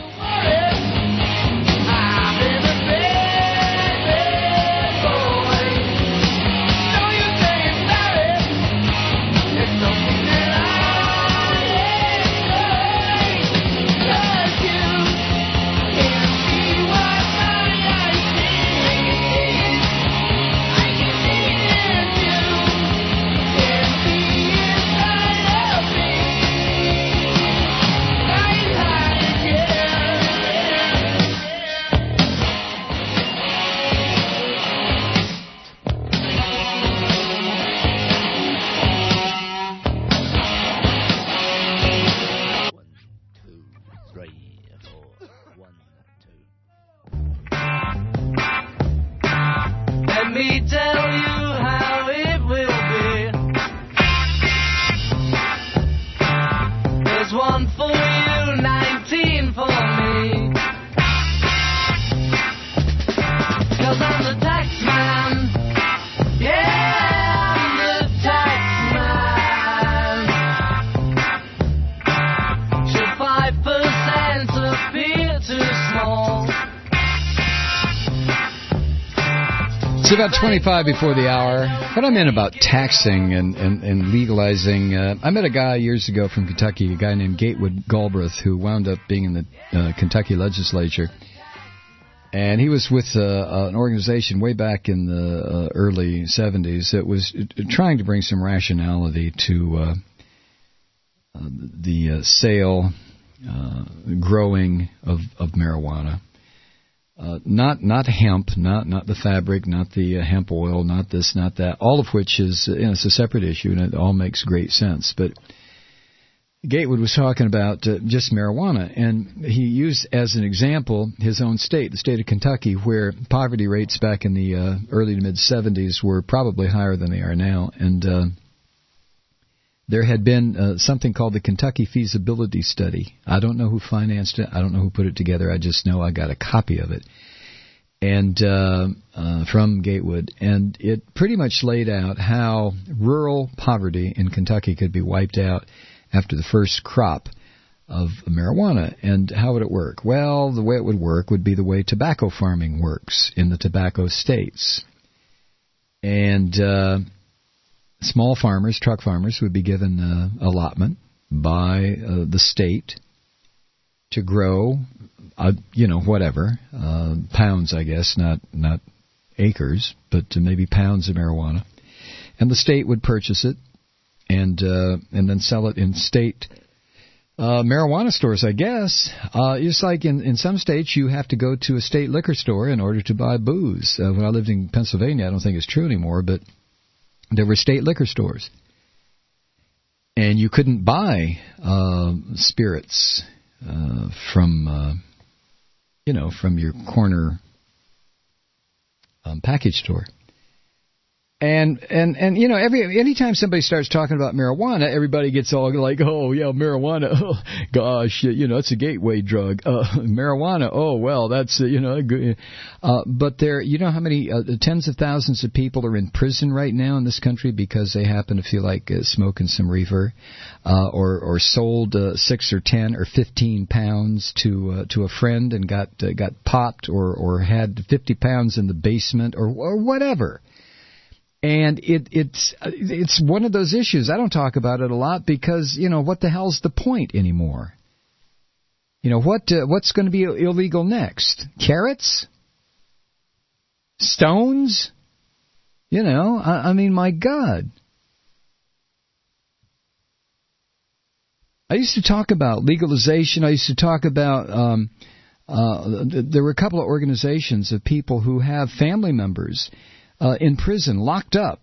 It's about twenty-five before the hour. What I meant about taxing and, and, and legalizing, uh, I met a guy years ago from Kentucky, a guy named Gatewood Galbraith, who wound up being in the uh, Kentucky legislature. And he was with uh, an organization way back in the uh, early seventies that was trying to bring some rationality to uh, uh, the uh, sale, uh, growing of, of marijuana. Uh, not not hemp, not not the fabric, not the uh, hemp oil, not this, not that. All of which is uh, you know, it's a separate issue, and it all makes great sense. But Gatewood was talking about uh, just marijuana, and he used as an example his own state, the state of Kentucky, where poverty rates back in the uh, early to mid seventies were probably higher than they are now, and uh, there had been uh, something called the Kentucky Feasibility Study. I don't know who financed it. I don't know who put it together. I just know I got a copy of it, and uh, uh, from Gatewood. And it pretty much laid out how rural poverty in Kentucky could be wiped out after the first crop of marijuana. And how would it work? Well, the way it would work would be the way tobacco farming works in the tobacco states. And Uh, Small farmers, truck farmers, would be given uh, allotment by uh, the state to grow, uh, you know, whatever, uh, pounds, I guess, not not acres, but uh, maybe pounds of marijuana, and the state would purchase it and uh, and then sell it in state uh, marijuana stores, I guess. Uh, just like in, in some states, you have to go to a state liquor store in order to buy booze. Uh, when I lived in Pennsylvania, I don't think it's true anymore, but there were state liquor stores, and you couldn't buy uh, spirits uh, from, uh, you know, from your corner um, package store. And, and, and you know, every anytime somebody starts talking about marijuana, everybody gets all like, oh, yeah, marijuana, oh, gosh, you know, it's a gateway drug. Uh, marijuana, oh, well, that's, uh, you know, good. Uh, but there, you know how many uh, tens of thousands of people are in prison right now in this country because they happen to feel like uh, smoking some reefer, uh, or, or sold uh, six or ten or fifteen pounds to uh, to a friend and got uh, got popped, or, or had fifty pounds in the basement, or, or whatever. And it, it's it's one of those issues. I don't talk about it a lot because, you know, what the hell's the point anymore? You know, what uh, what's going to be illegal next? Carrots? Stones? You know, I, I mean, my God. I used to talk about legalization. I used to talk about... Um, uh, there were a couple of organizations of people who have family members Uh, in prison, locked up.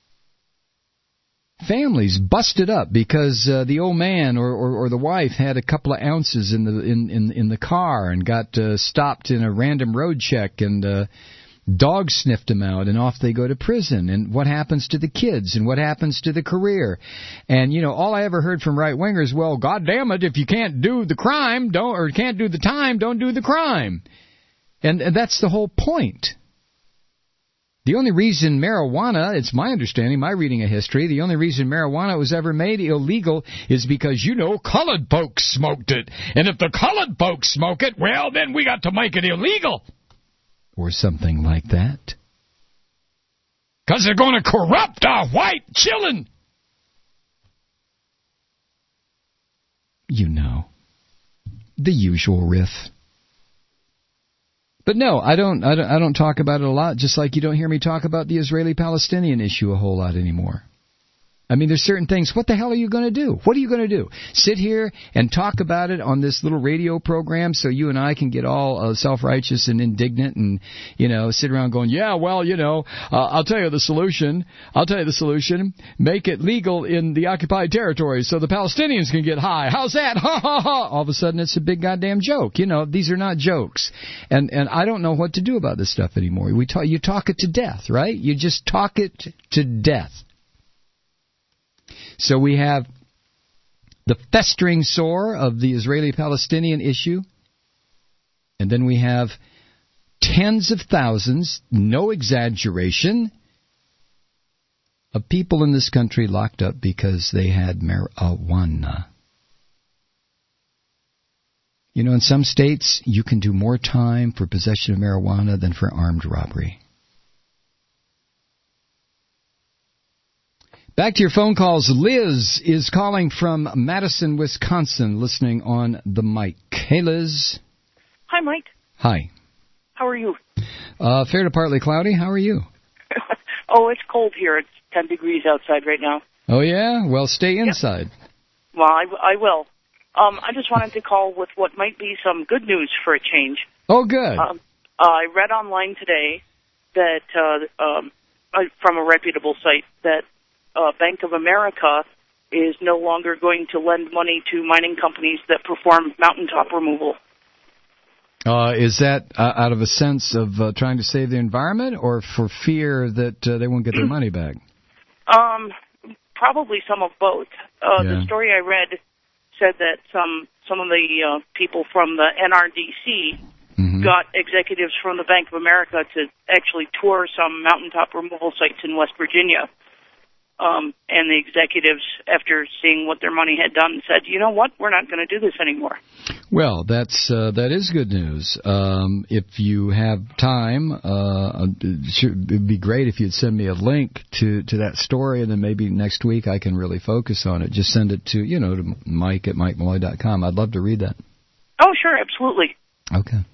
Families busted up because uh, the old man or, or, or the wife had a couple of ounces in the in, in, in the car and got uh, stopped in a random road check, and uh, dogs sniffed them out, and off they go to prison. And what happens to the kids, and what happens to the career? And, you know, all I ever heard from right-wingers, well, God damn it, if you can't do the crime, don't, or can't do the time, don't do the crime. And, and that's the whole point. The only reason marijuana, it's my understanding, my reading of history, the only reason marijuana was ever made illegal is because, you know, colored folks smoked it. And if the colored folks smoke it, well, then we got to make it illegal. Or something like that. Because they're going to corrupt our white children. You know, the usual riff. But no, I don't, I don't I don't talk about it a lot, just like you don't hear me talk about the Israeli-Palestinian issue a whole lot anymore. I mean, there's certain things. What the hell are you going to do? What are you going to do? Sit here and talk about it on this little radio program so you and I can get all uh, self-righteous and indignant and, you know, sit around going, yeah, well, you know, uh, I'll tell you the solution. I'll tell you the solution. Make it legal in the occupied territories so the Palestinians can get high. How's that? Ha, ha, ha. All of a sudden, it's a big goddamn joke. You know, these are not jokes. And and I don't know what to do about this stuff anymore. We talk, you talk it to death, right? You just talk it to death. So we have the festering sore of the Israeli-Palestinian issue, and then we have tens of thousands, no exaggeration, of people in this country locked up because they had marijuana. You know, in some states, you can do more time for possession of marijuana than for armed robbery. Back to your phone calls. Liz is calling from Madison, Wisconsin, listening on the mic. Hey, Liz. Hi, Mike. Hi. How are you? Uh, fair to partly cloudy. How are you? Oh, it's cold here. It's ten degrees outside right now. Oh, yeah? Well, stay inside. Yep. Well, I, I will. Um, I just wanted to call with what might be some good news for a change. Oh, good. Um, uh, I read online today that uh, um, from a reputable site that uh, Bank of America is no longer going to lend money to mining companies that perform mountaintop removal. Uh, is that uh, out of a sense of uh, trying to save the environment, or for fear that uh, they won't get their money back? Um, probably some of both. Uh, yeah. The story I read said that some some of the uh, people from the N R D C mm-hmm. got executives from the Bank of America to actually tour some mountaintop removal sites in West Virginia. Um, and the executives, after seeing what their money had done, said, you know what, we're not going to do this anymore. Well, that's uh, that is good news. Um, if you have time, uh, it would be great if you'd send me a link to, to that story, and then maybe next week I can really focus on it. Just send it to, you know, to Mike at Mike Malloy dot com. I'd love to read that. Oh, sure, absolutely. Okay.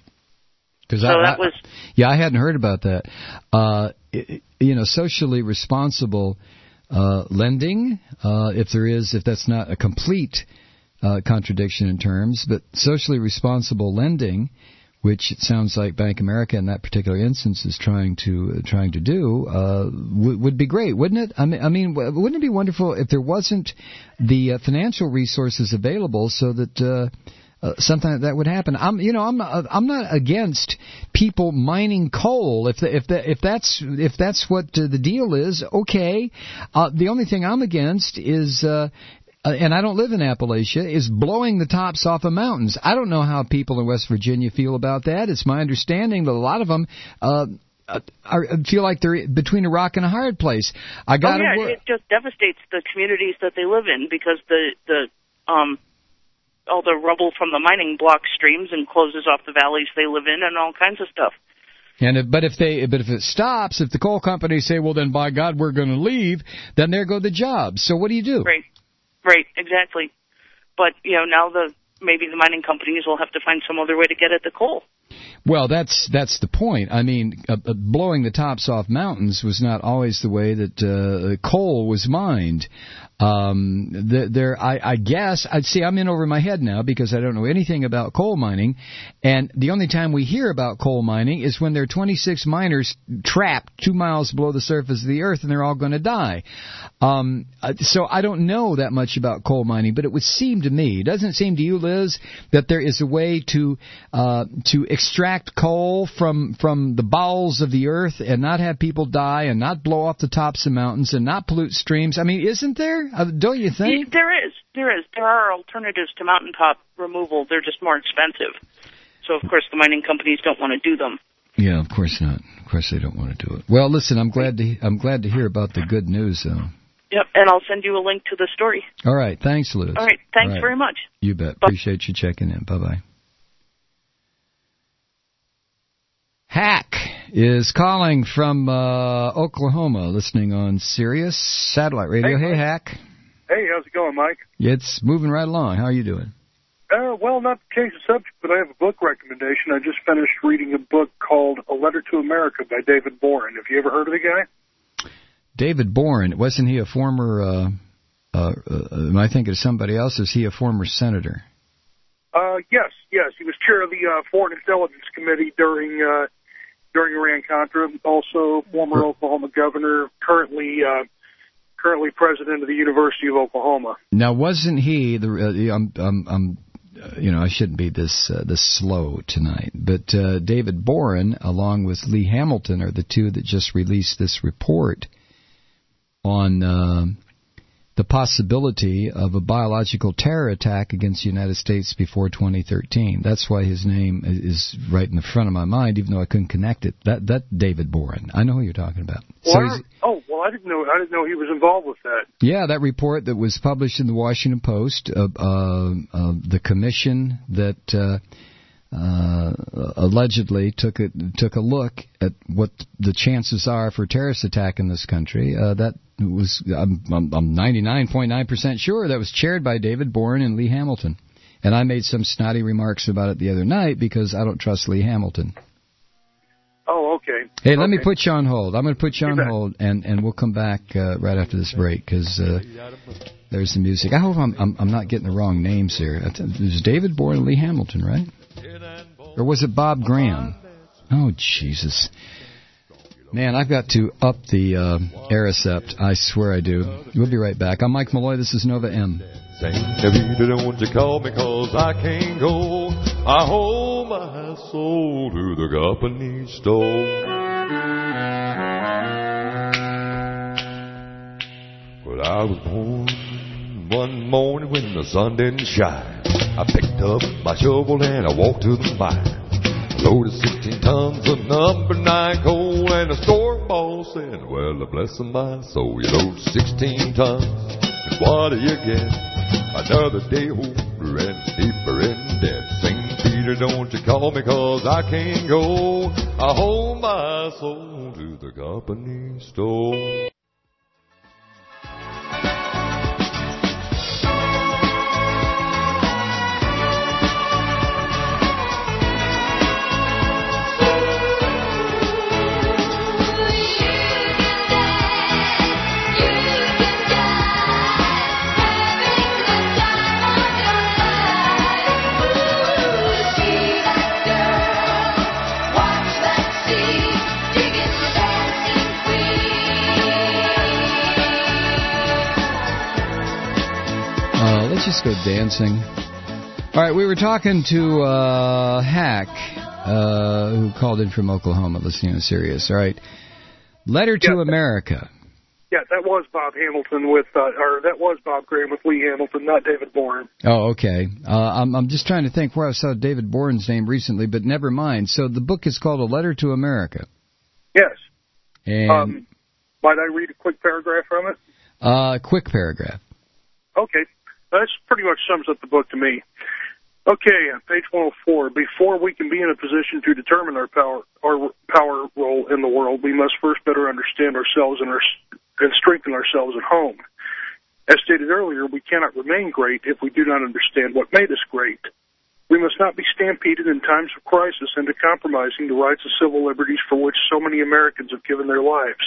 So I, that was... I, yeah, I hadn't heard about that. Uh, it, you know, socially responsible Uh, lending, uh, if there is, if that's not a complete uh, contradiction in terms, but socially responsible lending, which it sounds like Bank of America in that particular instance is trying to uh, trying to do, uh, w- would be great, wouldn't it? I mean, I mean, wouldn't it be wonderful if there wasn't the uh, financial resources available so that uh, Uh, something like that would happen. I'm, you know, I'm not, I'm not against people mining coal. If the, if the, if that's if that's what uh, the deal is, okay. Uh, the only thing I'm against is, uh, uh, and I don't live in Appalachia, is blowing the tops off of mountains. I don't know how people in West Virginia feel about that. It's my understanding that a lot of them uh, are, feel like they're between a rock and a hard place. I got. Oh yeah, wor- it just devastates the communities that they live in because the the um. all the rubble from the mining blocks streams and closes off the valleys they live in and all kinds of stuff. And if, but if they, but if it stops, if the coal companies say, well, then by God, we're going to leave, then there go the jobs. So what do you do? Right, right, exactly. But you know, now the maybe the mining companies will have to find some other way to get at the coal. Well, that's that's the point. I mean, uh, uh, blowing the tops off mountains was not always the way that uh, coal was mined. Um, the, there, I, I guess, I'd see, I'm in over my head now because I don't know anything about coal mining, and the only time we hear about coal mining is when there are twenty-six miners trapped two miles below the surface of the earth and they're all going to die. Um, so I don't know that much about coal mining, but it would seem to me, doesn't it seem to you, Liz, that there is a way to, uh, to extract coal from, from the bowels of the earth and not have people die and not blow off the tops of mountains and not pollute streams? I mean, isn't there? Uh, don't you think? There is. There is. There are alternatives to mountaintop removal. They're just more expensive. So, of course, the mining companies don't want to do them. Yeah, of course not. Of course they don't want to do it. Well, listen, I'm glad to I'm glad to hear about the good news, though. Yep, and I'll send you a link to the story. All right. Thanks, Liz. All right. Thanks All right. very much. You bet. Bye. Appreciate you checking in. Bye-bye. Hack is calling from uh, Oklahoma, listening on Sirius Satellite Radio. Hey, hey Hack. Hey, how's it going, Mike? It's moving right along. How are you doing? Uh, well, not to change the subject, but I have a book recommendation. I just finished reading a book called A Letter to America by David Boren. Have you ever heard of the guy? David Boren, wasn't he a former, uh, uh, uh, am I thinking of somebody else? Is he a former senator? Uh, yes, yes. He was chair of the uh, Foreign Intelligence Committee during uh, during Iran-Contra. Also, former Oklahoma governor, currently uh, currently president of the University of Oklahoma. Now, wasn't he the? Uh, I'm, I'm, I'm, uh, you know, I shouldn't be this uh, this slow tonight, but uh, David Boren, along with Lee Hamilton, are the two that just released this report on uh, the possibility of a biological terror attack against the United States before twenty thirteen. That's why his name is right in the front of my mind, even though I couldn't connect it. That that David Boren. I know who you're talking about. Well, So I, he's, oh, well, I didn't know. I didn't know he was involved with that. yeah, that report that was published in the Washington Post, uh, uh, uh, the commission that uh, uh, allegedly took a, took a look at what the chances are for a terrorist attack in this country. Uh, that It was I'm, I'm, I'm ninety-nine point nine percent sure that was chaired by David Boren and Lee Hamilton. And I made some snotty remarks about it the other night because I don't trust Lee Hamilton. Oh, okay. Hey, let okay. me put you on hold. I'm going to put you on hold, and, and we'll come back uh, right after this break because uh, there's the music. I hope I'm, I'm I'm not getting the wrong names here. It was David Boren and Lee Hamilton, right? Or was it Bob Graham? Oh, Jesus. Man, I've got to up the uh, Aricept. I swear I do. We'll be right back. I'm Mike Malloy. This is Nova M. Saint Evita, don't you call me, cause I can't go. I hold my soul to the company store. But I was born one morning when the sun didn't shine. I picked up my shovel and I walked to the mine. Loaded sixteen tons of number nine coal, and the store boss said, well, bless my soul, you load sixteen tons, and what do you get? Another day older and deeper in debt. Saint Peter, don't you call me, cause I can't go. I hold my soul to the company store. Let's just go dancing. All right, we were talking to uh, Hack, uh, who called in from Oklahoma, listening to Sirius. All right, Letter to yeah, America. Yeah, that was Bob Hamilton with, uh, or that was Bob Graham with Lee Hamilton, not David Boren. Oh, okay. Uh, I'm, I'm just trying to think where I saw David Boren's name recently, but never mind. So the book is called A Letter to America. Yes. And um, might I read a quick paragraph from it? Uh, quick paragraph. Okay. That pretty much sums up the book to me. Okay, page one oh four. Before we can be in a position to determine our power, our power role in the world, we must first better understand ourselves and, our, and strengthen ourselves at home. As stated earlier, we cannot remain great if we do not understand what made us great. We must not be stampeded in times of crisis into compromising the rights of civil liberties for which so many Americans have given their lives.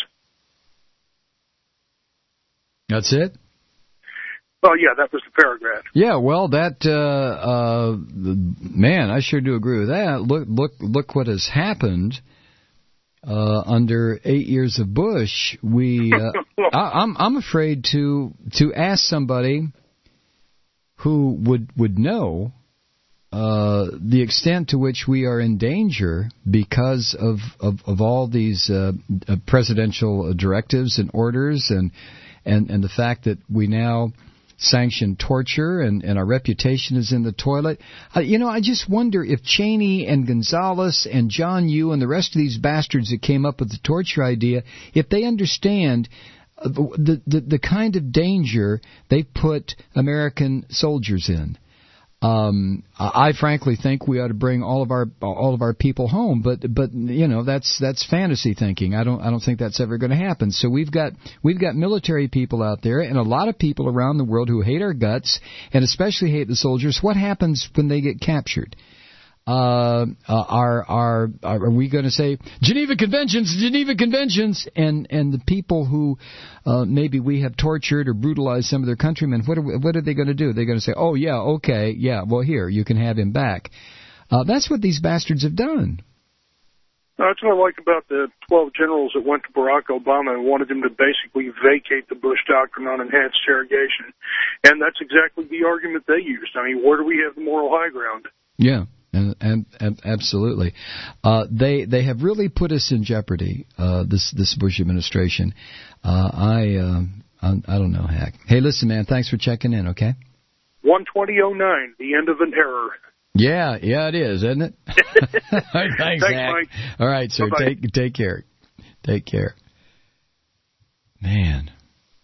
That's it? Oh, yeah, that was the paragraph. Yeah, well, that, uh, uh, man, I sure do agree with that. Look, look, look what has happened uh, under eight years of Bush. We, uh, I, I'm, I'm afraid to to ask somebody who would would know uh, the extent to which we are in danger because of of, of all these uh, presidential directives and orders, and and and the fact that we now sanction torture, and, and our reputation is in the toilet. Uh, you know, I just wonder if Cheney and Gonzales and John Yoo and the rest of these bastards that came up with the torture idea, if they understand uh, the, the the kind of danger they put American soldiers in. Um, I frankly think we ought to bring all of our all of our people home, but but you know that's that's fantasy thinking. I don't I don't think that's ever going to happen. So we've got we've got military people out there, and a lot of people around the world who hate our guts, and especially hate the soldiers. What happens when they get captured? Uh, uh, are are are we going to say Geneva Conventions, Geneva Conventions, and and the people who uh, maybe we have tortured or brutalized some of their countrymen? What are we, what are they going to do? They're going to say, oh yeah, okay, yeah, well here you can have him back. Uh, that's what these bastards have done. That's what I like about the twelve generals that went to Barack Obama and wanted him to basically vacate the Bush doctrine on enhanced interrogation, and that's exactly the argument they used. I mean, where do we have the moral high ground? Yeah. And, and, and absolutely, uh, they they have really put us in jeopardy. Uh, this this Bush administration. Uh, I, uh, I I don't know, Hack. Hey, listen, man. Thanks for checking in. Okay. One twenty oh nine, the end of an error. Yeah, yeah, it is, isn't it? Thanks, Thanks, Hack. Mike. All right, sir. Bye-bye. Take take care. Take care. Man.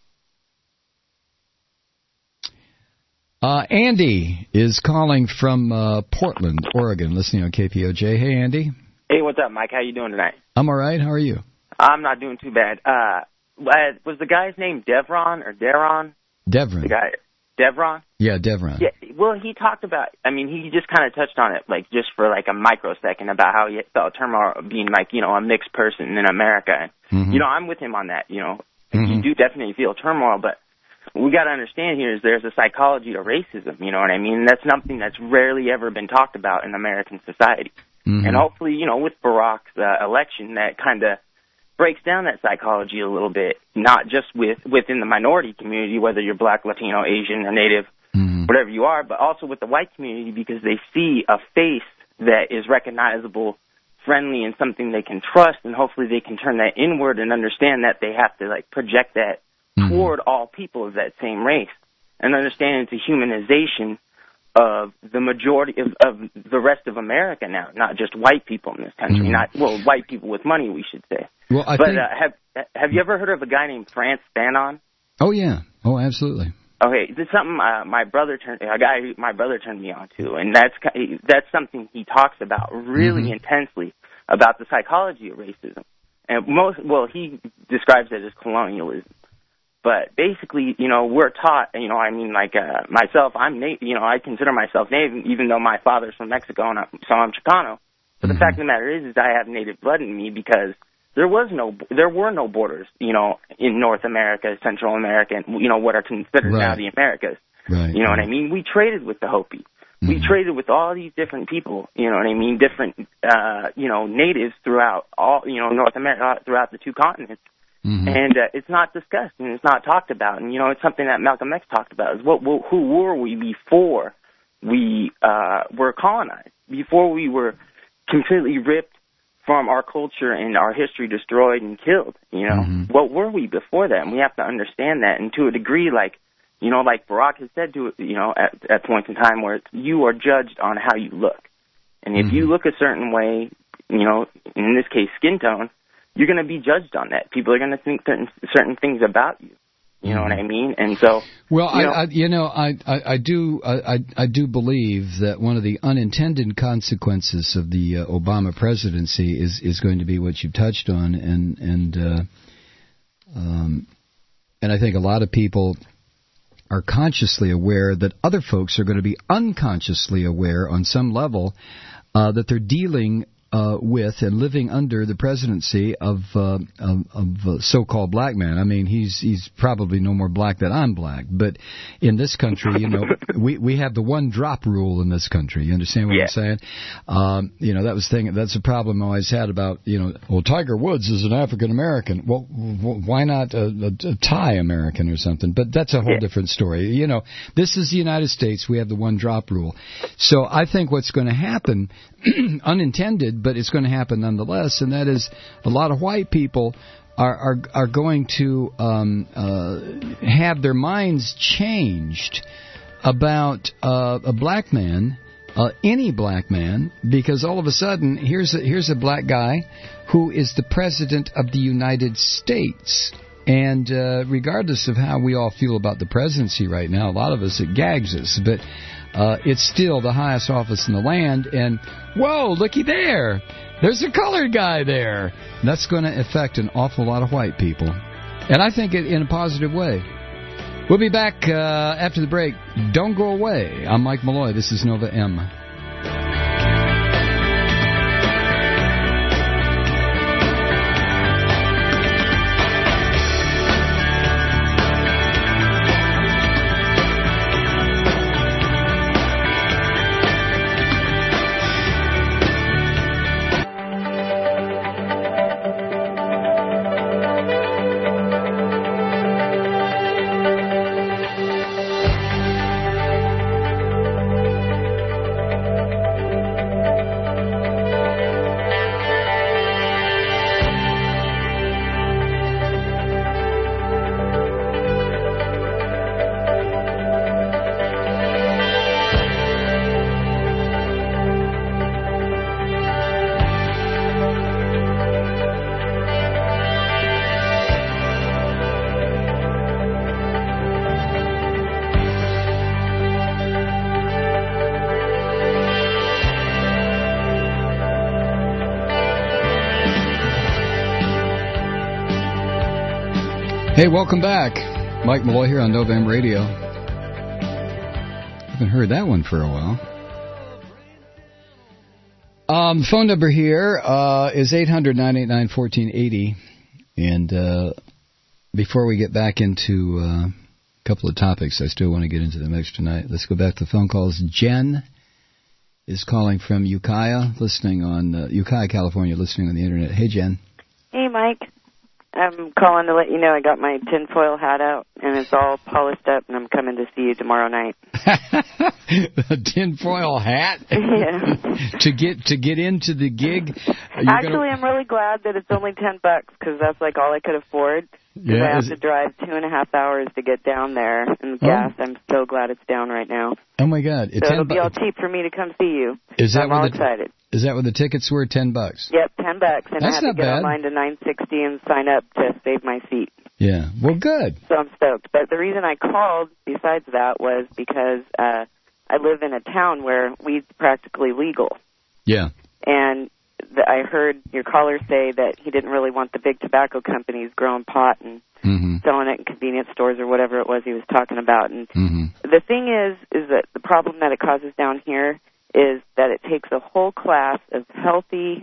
Uh, Andy is calling from uh, Portland, Oregon, listening on K P O J. Hey, Andy. Hey, what's up, Mike? How you doing tonight? I'm all right. How are you? I'm not doing too bad. Uh, uh, was the guy's name Devron or Deron? Devron. The guy, Devron? Yeah, Devron. Yeah, well, he talked about, I mean, he just kind of touched on it, like, just for, like, a microsecond about how he felt turmoil being, like, you know, a mixed person in America. And, mm-hmm. you know, I'm with him on that, you know. Mm-hmm. You do definitely feel turmoil, but we got to understand here is there's a psychology to racism, you know what I mean? That's something that's rarely ever been talked about in American society. Mm-hmm. And hopefully, you know, with Barack's uh, election, that kind of breaks down that psychology a little bit, not just with within the minority community, whether you're black, Latino, Asian, or Native, mm-hmm. whatever you are, but also with the white community, because they see a face that is recognizable, friendly, and something they can trust, and hopefully they can turn that inward and understand that they have to, like, project that mm-hmm. toward all people of that same race, and understand it's a humanization of the majority of, of the rest of America now, not just white people in this country, mm-hmm. not, well, white people with money, we should say. Well, I but think... uh, have have you ever heard of a guy named France Fanon? Oh, yeah. Oh, absolutely. Okay, this is something uh, my brother turned a guy who my brother turned me on to, and that's that's something he talks about really mm-hmm. intensely about the psychology of racism, and most well he describes it as colonialism. But basically, you know, we're taught, you know, I mean, like uh, myself, I'm na- you know, I consider myself Native, even though my father's from Mexico and I, so I'm Chicano. But mm-hmm. the fact of the matter is, is I have Native blood in me because there was no, there were no borders, you know, in North America, Central America, and, you know, what are considered right. now the Americas. Right. You know what I mean? We traded with the Hopi. Mm-hmm. We traded with all these different people, you know what I mean? Different, uh, you know, natives throughout all, you know, North America, throughout the two continents. Mm-hmm. And uh, it's not discussed and it's not talked about. And, you know, it's something that Malcolm X talked about is what, what who were we before we uh, were colonized, before we were completely ripped from our culture and our history destroyed and killed, you know? Mm-hmm. What were we before that? And we have to understand that. And to a degree, like, you know, like Barack has said to, you know, at, at points in time where it's, you are judged on how you look. And if mm-hmm. you look a certain way, you know, in this case, skin tone, you're going to be judged on that. People are going to think certain, certain things about you. You know what I mean? And so, well, you know, I, I, you know, I, I, I do, I, I do believe that one of the unintended consequences of the uh, Obama presidency is, is going to be what you touched on, and and uh, um, and I think a lot of people are consciously aware that other folks are going to be unconsciously aware on some level uh, that they're dealing Uh, with and living under the presidency of uh, of, of uh, so-called black man. I mean, he's he's probably no more black than I'm black. But in this country, you know, we we have the one drop rule in this country. You understand what yeah. I'm saying? Um, you know, that was thing. That's a problem I always had about, you know, well, Tiger Woods is an African American. Well, w- why not a, a, a Thai American or something? But that's a whole yeah. different story. You know, this is the United States. We have the one drop rule. So I think what's going to happen, unintended, but it's going to happen nonetheless, and that is a lot of white people are are, are going to um, uh, have their minds changed about uh, a black man, uh, any black man, because all of a sudden here's a, here's a black guy who is the president of the United States. And uh, regardless of how we all feel about the presidency right now, a lot of us, it gags us, but uh, it's still the highest office in the land. And, whoa, looky there. There's a colored guy there. That's going to affect an awful lot of white people. And I think it in a positive way. We'll be back uh, after the break. Don't go away. I'm Mike Malloy. This is Nova M. Hey, welcome back. Mike Malloy here on Novem Radio. Haven't heard that one for a while. Um, phone number here uh, is eight hundred, nine eight nine, one four eight zero. And uh, before we get back into uh, a couple of topics, I still want to get into the mix tonight. Let's go back to the phone calls. Jen is calling from Ukiah, listening on uh, Ukiah, California, listening on the internet. Hey, Jen. Hey, Mike. I'm calling to let you know I got my tinfoil hat out, and it's all polished up, and I'm coming to see you tomorrow night. A tinfoil hat? Yeah. to get to get into the gig? Actually, gonna... I'm really glad that it's only ten bucks, because that's like all I could afford. Yeah, I have is... to drive two and a half hours to get down there, and gas, oh. I'm so glad it's down right now. Oh, my God. So it'll bu- be all cheap for me to come see you. Is that I'm all the... excited. Is that what the tickets were? Ten bucks. Yep, ten bucks, and That's I had not to get bad. online to nine sixty and sign up to save my seat. Yeah, well, good. So I'm stoked. But the reason I called, besides that, was because uh, I live in a town where weed's practically legal. Yeah. And the, I heard your caller say that he didn't really want the big tobacco companies growing pot and mm-hmm. selling it in convenience stores or whatever it was he was talking about. And mm-hmm. the thing is, is that the problem that it causes down here is that it takes a whole class of healthy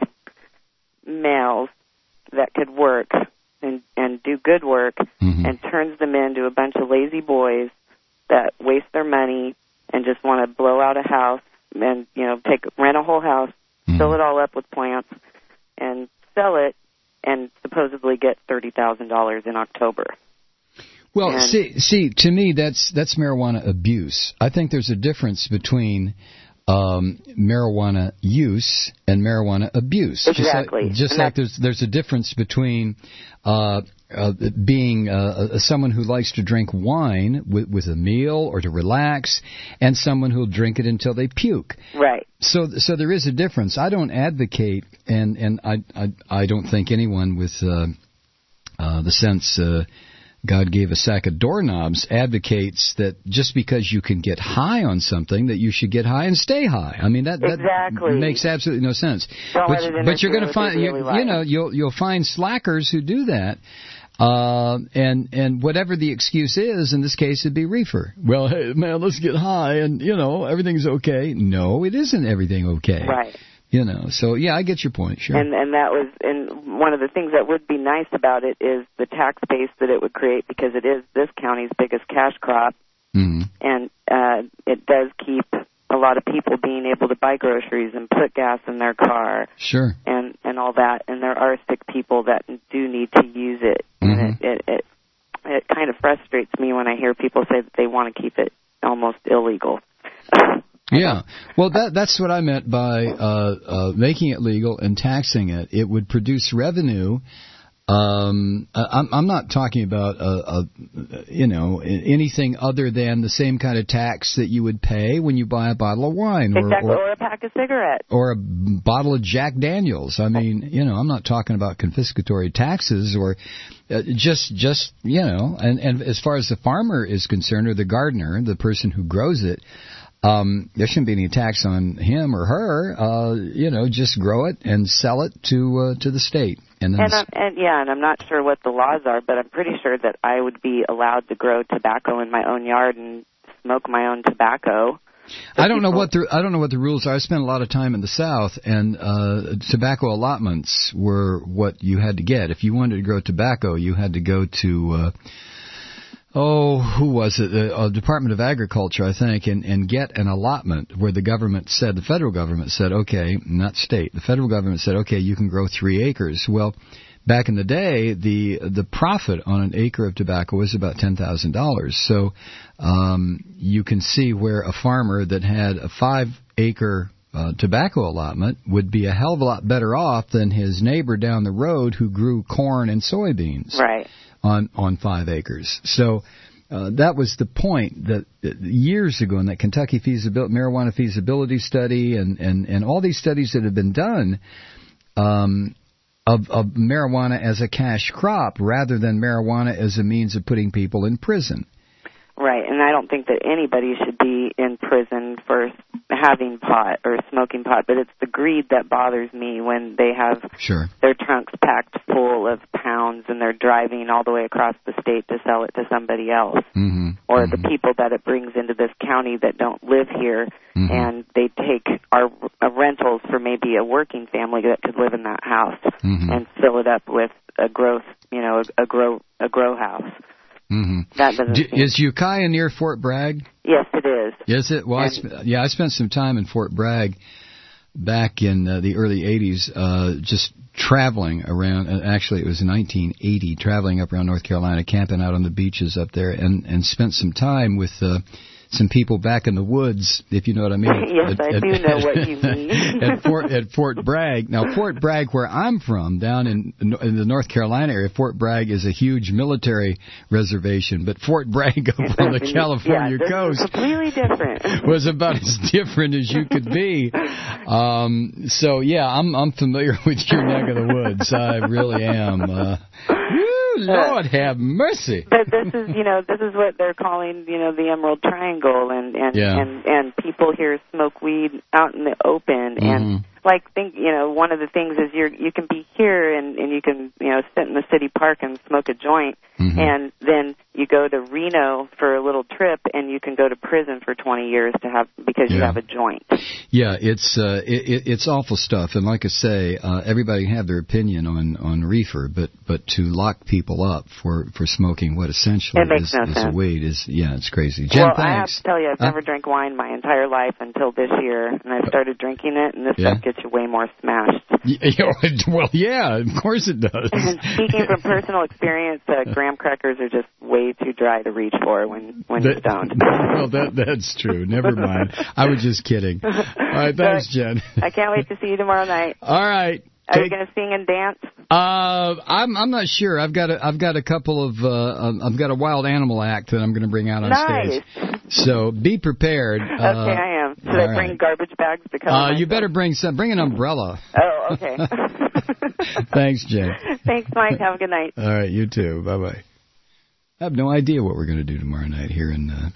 males that could work and, and do good work mm-hmm. and turns them into a bunch of lazy boys that waste their money and just want to blow out a house and, you know, take rent a whole house, mm-hmm. fill it all up with plants, and sell it and supposedly get thirty thousand dollars in October. Well, and see, see, to me, that's that's marijuana abuse. I think there's a difference between um, marijuana use and marijuana abuse. Exactly. Just like, just like there's there's a difference between uh, uh, being uh, someone who likes to drink wine with, with a meal or to relax, and someone who'll drink it until they puke. Right. So, so there is a difference. I don't advocate, and and I I, I don't think anyone with uh, uh, the sense. Uh, God gave a sack of doorknobs advocates that just because you can get high on something that you should get high and stay high. I mean that, that exactly. makes absolutely no sense. Don't but let it but you're going to find really you, you know you'll you'll find slackers who do that. Uh, and and whatever the excuse is, in this case, it'd be reefer. Well, hey man, let's get high, and you know everything's okay. No, it isn't everything okay. Right. You know, so yeah, I get your point. Sure. And and that was and one of the things that would be nice about it is the tax base that it would create, because it is this county's biggest cash crop, mm-hmm. and uh, it does keep a lot of people being able to buy groceries and put gas in their car. Sure. And and all that, and there are sick people that do need to use it, mm-hmm. and it, it it it kind of frustrates me when I hear people say that they want to keep it almost illegal. Yeah, well, that that's what I meant by uh, uh, making it legal and taxing it. It would produce revenue. Um, I'm, I'm not talking about a, a, you know, anything other than the same kind of tax that you would pay when you buy a bottle of wine, or, exactly, or, or a pack of cigarettes, or a bottle of Jack Daniels. I mean, you know, I'm not talking about confiscatory taxes or uh, just just you know. And, and as far as the farmer is concerned, or the gardener, the person who grows it. Um, there shouldn't be any tax on him or her. Uh, you know, just grow it and sell it to uh, to the state. And, then and, I'm, and yeah, and I'm not sure what the laws are, but I'm pretty sure that I would be allowed to grow tobacco in my own yard and smoke my own tobacco. I don't know what the I don't know what the rules are. I spent a lot of time in the South, and uh, tobacco allotments were what you had to get if you wanted to grow tobacco. You had to go to. Uh, Oh, who was it? The uh, Department of Agriculture, I think, and, and get an allotment where the government said, the federal government said, okay, not state, the federal government said, okay, you can grow three acres. Well, back in the day, the the profit on an acre of tobacco was about ten thousand dollars. So um, you can see where a farmer that had a five-acre uh, tobacco allotment would be a hell of a lot better off than his neighbor down the road who grew corn and soybeans. Right. On, on five acres. So uh, that was the point that uh, years ago in that Kentucky feasibility, marijuana feasibility study and, and, and all these studies that have been done um, of, of marijuana as a cash crop rather than marijuana as a means of putting people in prison. Right, and I don't think that anybody should be in prison for having pot or smoking pot, but it's the greed that bothers me when they have sure. their trunks packed full of pounds owns, and they're driving all the way across the state to sell it to somebody else. Mm-hmm. Or mm-hmm. the people that it brings into this county that don't live here, mm-hmm. and they take our uh, rentals for maybe a working family that could live in that house mm-hmm. and fill it up with a growth, you know, a, a grow a grow house. Mm-hmm. That doesn't D- seem... Is Ukiah near Fort Bragg? Yes, it is. Is it? Well, I sp- yeah, I spent some time in Fort Bragg back in uh, the early eighties, uh, just traveling around. Uh, actually, it was in nineteen eighty, traveling up around North Carolina, camping out on the beaches up there, and, and spent some time with uh, some people back in the woods, if you know what I mean. Yes, at, I at, do know what you mean. at Fort at Fort Bragg. Now, Fort Bragg, where I'm from, down in in the North Carolina area, Fort Bragg is a huge military reservation, but Fort Bragg up on the California yeah, coast is completely different. was about as different as you could be. Um, so yeah, I'm I'm familiar with your neck of the woods. I really am. Uh, woo, Lord have mercy. But this is, you know, this is what they're calling, you know, the Emerald Triangle, and and yeah. and, and people here smoke weed out in the open, mm-hmm. and like think, you know, one of the things is you're you can be here and and you can, you know, sit in the city park and smoke a joint, mm-hmm. and then you go to Reno for a little trip, and you can go to prison for twenty years to have because yeah. you have a joint. Yeah, it's uh, it, it's awful stuff, and like I say, uh, everybody can have their opinion on, on reefer, but but to lock people up for, for smoking what essentially it makes is, no is sense. a weed is yeah, it's crazy. Jen, well, thanks. I have to tell you, I've uh, never drank wine my entire life until this year, and I started drinking it, and this yeah. stuff gets you way more smashed. Yeah, well, yeah, of course it does. And speaking from personal experience, uh, graham crackers are just way too dry to reach for when, when that, you're stoned. Well, that that's true. Never mind. I was just kidding. All right, thanks, Jen. I can't wait to see you tomorrow night. All right. Are Take, you going to sing and dance? Uh, I'm I'm not sure. I've got a I've got a couple of uh, I've got a wild animal act that I'm going to bring out on nice. stage. So be prepared. Okay, uh, I am. Should I bring right. garbage bags to cover? Uh, you myself? better bring some. Bring an umbrella. Oh, okay. Thanks, Jen. Thanks, Mike. Have a good night. All right, you too. Bye bye. I have no idea what we're going to do tomorrow night here in uh,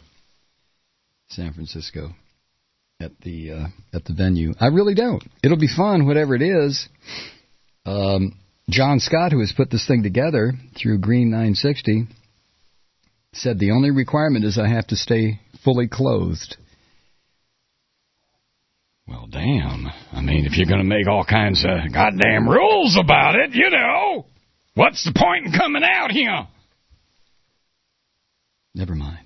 San Francisco at the uh, at the venue. I really don't. It'll be fun, whatever it is. Um, John Scott, who has put this thing together through Green nine sixty, said the only requirement is I have to stay fully clothed. Well, damn. I mean, if you're going to make all kinds of goddamn rules about it, you know, what's the point in coming out here? Never mind.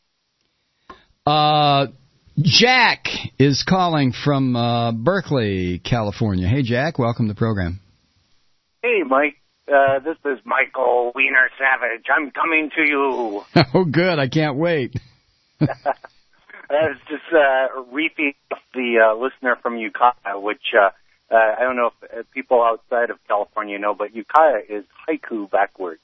Uh, Jack is calling from uh, Berkeley, California. Hey, Jack, welcome to the program. Hey, Mike. Uh, this is Michael Wiener Savage. I'm coming to you. Oh, good. I can't wait. I was just uh, repeating the uh, listener from Ukiah, which uh, uh, I don't know if uh, people outside of California know, but Ukiah is haiku backwards.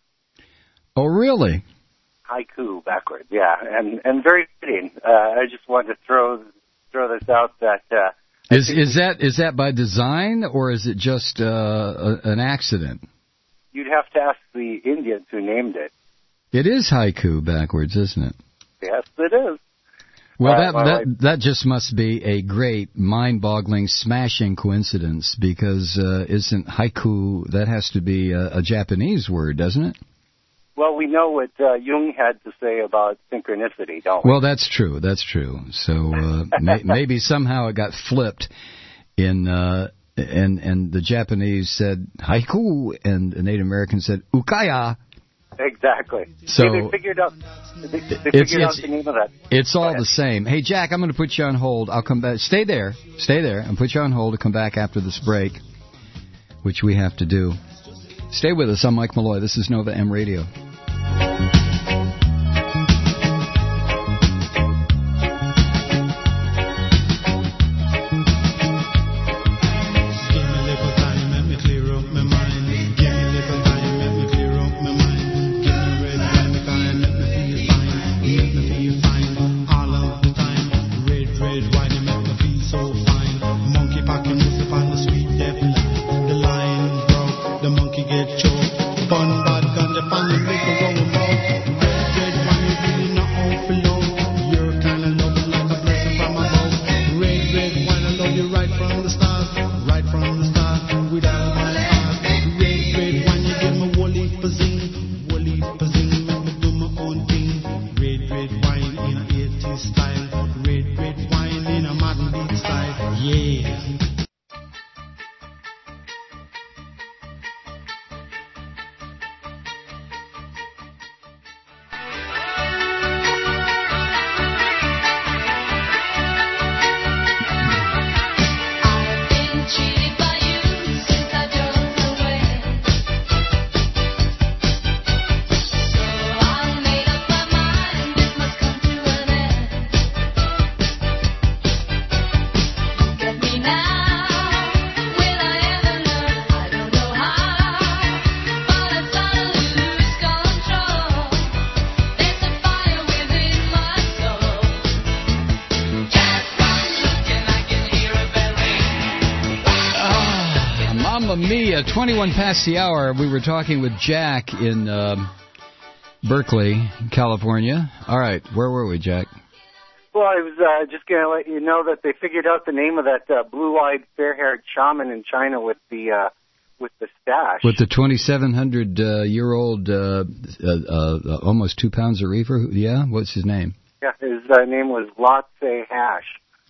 Oh, really? Haiku backwards, yeah, and and very fitting. Uh, I just wanted to throw throw this out that. Uh, Is is that is that by design, or is it just uh, a, an accident? You'd have to ask the Indians who named it. It is haiku backwards, isn't it? Yes, it is. Well, uh, that well, that I, that just must be a great, mind-boggling, smashing coincidence, because uh, isn't haiku, that has to be a, a Japanese word, doesn't it? Well, we know what uh, Jung had to say about synchronicity, don't we? Well, that's true. That's true. So uh, may, maybe somehow it got flipped in, uh, and and the Japanese said haiku, and the Native Americans said ukaya. Exactly. So See, they figured out. They, they figured it's, out it's, the name of that. It's all the same. Hey, Jack, I'm going to put you on hold. I'll come back. Stay there. Stay there. I'll put you on hold to come back after this break, which we have to do. Stay with us. I'm Mike Malloy. This is Nova M Radio. Right from the start, without my heart. Red, red, when you give me woolly Hey, uh, twenty-one past the hour. We were talking with Jack in um, Berkeley, California. All right, where were we, Jack? Well, I was uh, just going to let you know that they figured out the name of that uh, blue-eyed, fair-haired shaman in China with the uh, with the stash. With the twenty-seven hundred uh, year old, uh, uh, uh, almost two pounds of reefer. Yeah, what's his name? Yeah, his uh, name was Lotse Hash.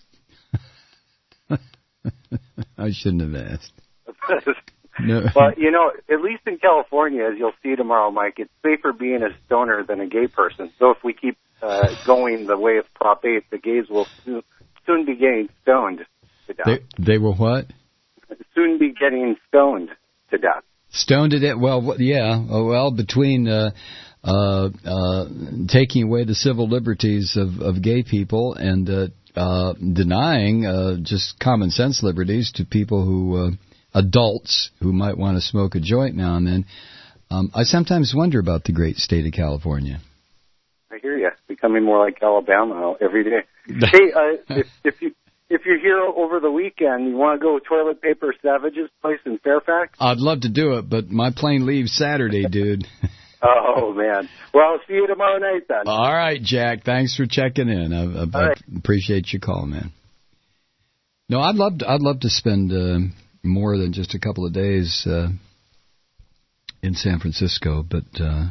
I shouldn't have asked. No. But, you know, at least in California, as you'll see tomorrow, Mike, it's safer being a stoner than a gay person. So if we keep uh, going the way of Prop eight, the gays will soon, soon be getting stoned to death. They, they will what? Soon be getting stoned to death. Stoned to death? Well, yeah. Oh, well, between uh, uh, uh, taking away the civil liberties of, of gay people and uh, uh, denying uh, just common sense liberties to people who... Uh, adults who might want to smoke a joint now and then. Um, I sometimes wonder about the great state of California. I hear you. Becoming more like Alabama every day. Hey, uh, if, if you if you're here over the weekend, you want to go Toilet Paper Savage's place in Fairfax? I'd love to do it, but my plane leaves Saturday, dude. Oh, man. Well, see you tomorrow night, then. All right, Jack. Thanks for checking in. I, I, I right. appreciate your call, man. No, I'd love to, I'd love to spend... Uh, more than just a couple of days uh, in San Francisco, but uh,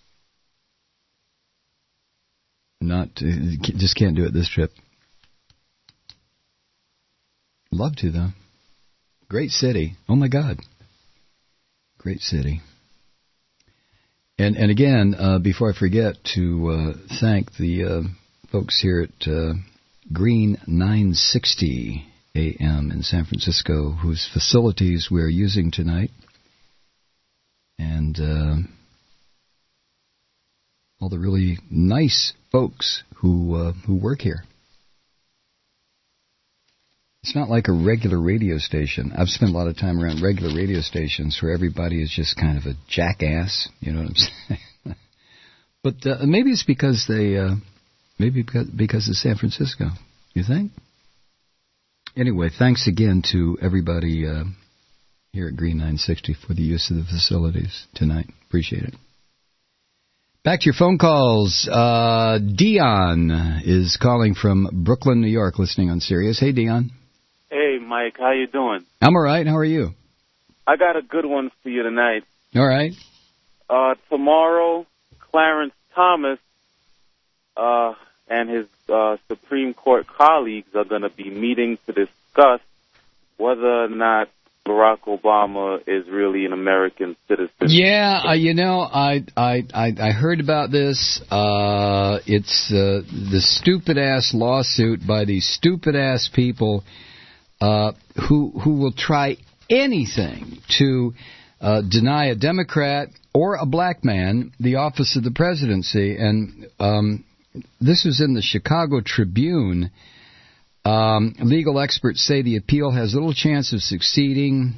not uh, just can't do it this trip. Love to though. Great city. Oh my God. Great city. And and again, uh, before I forget to uh, thank the uh, folks here at uh, Green nine sixty A M in San Francisco, whose facilities we're using tonight, and uh, all the really nice folks who uh, who work here. It's not like a regular radio station. I've spent a lot of time around regular radio stations where everybody is just kind of a jackass. You know what I'm saying? But uh, maybe it's because they, uh, maybe because, because it's San Francisco. You think? Anyway, thanks again to everybody uh, here at Green nine sixty for the use of the facilities tonight. Appreciate it. Back to your phone calls. Uh, Dion is calling from Brooklyn, New York, listening on Sirius. Hey, Dion. Hey, Mike. How you doing? I'm all right. How are you? I got a good one for you tonight. All right. Uh, tomorrow, Clarence Thomas uh, and his uh, Supreme Court colleagues are going to be meeting to discuss whether or not Barack Obama is really an American citizen. Yeah, uh, you know, I I I, I heard about this. Uh, it's uh, the stupid-ass lawsuit by these stupid-ass people uh, who who will try anything to uh, deny a Democrat or a black man the office of the presidency. And um, this was in the Chicago Tribune. Um, legal experts say the appeal has little chance of succeeding.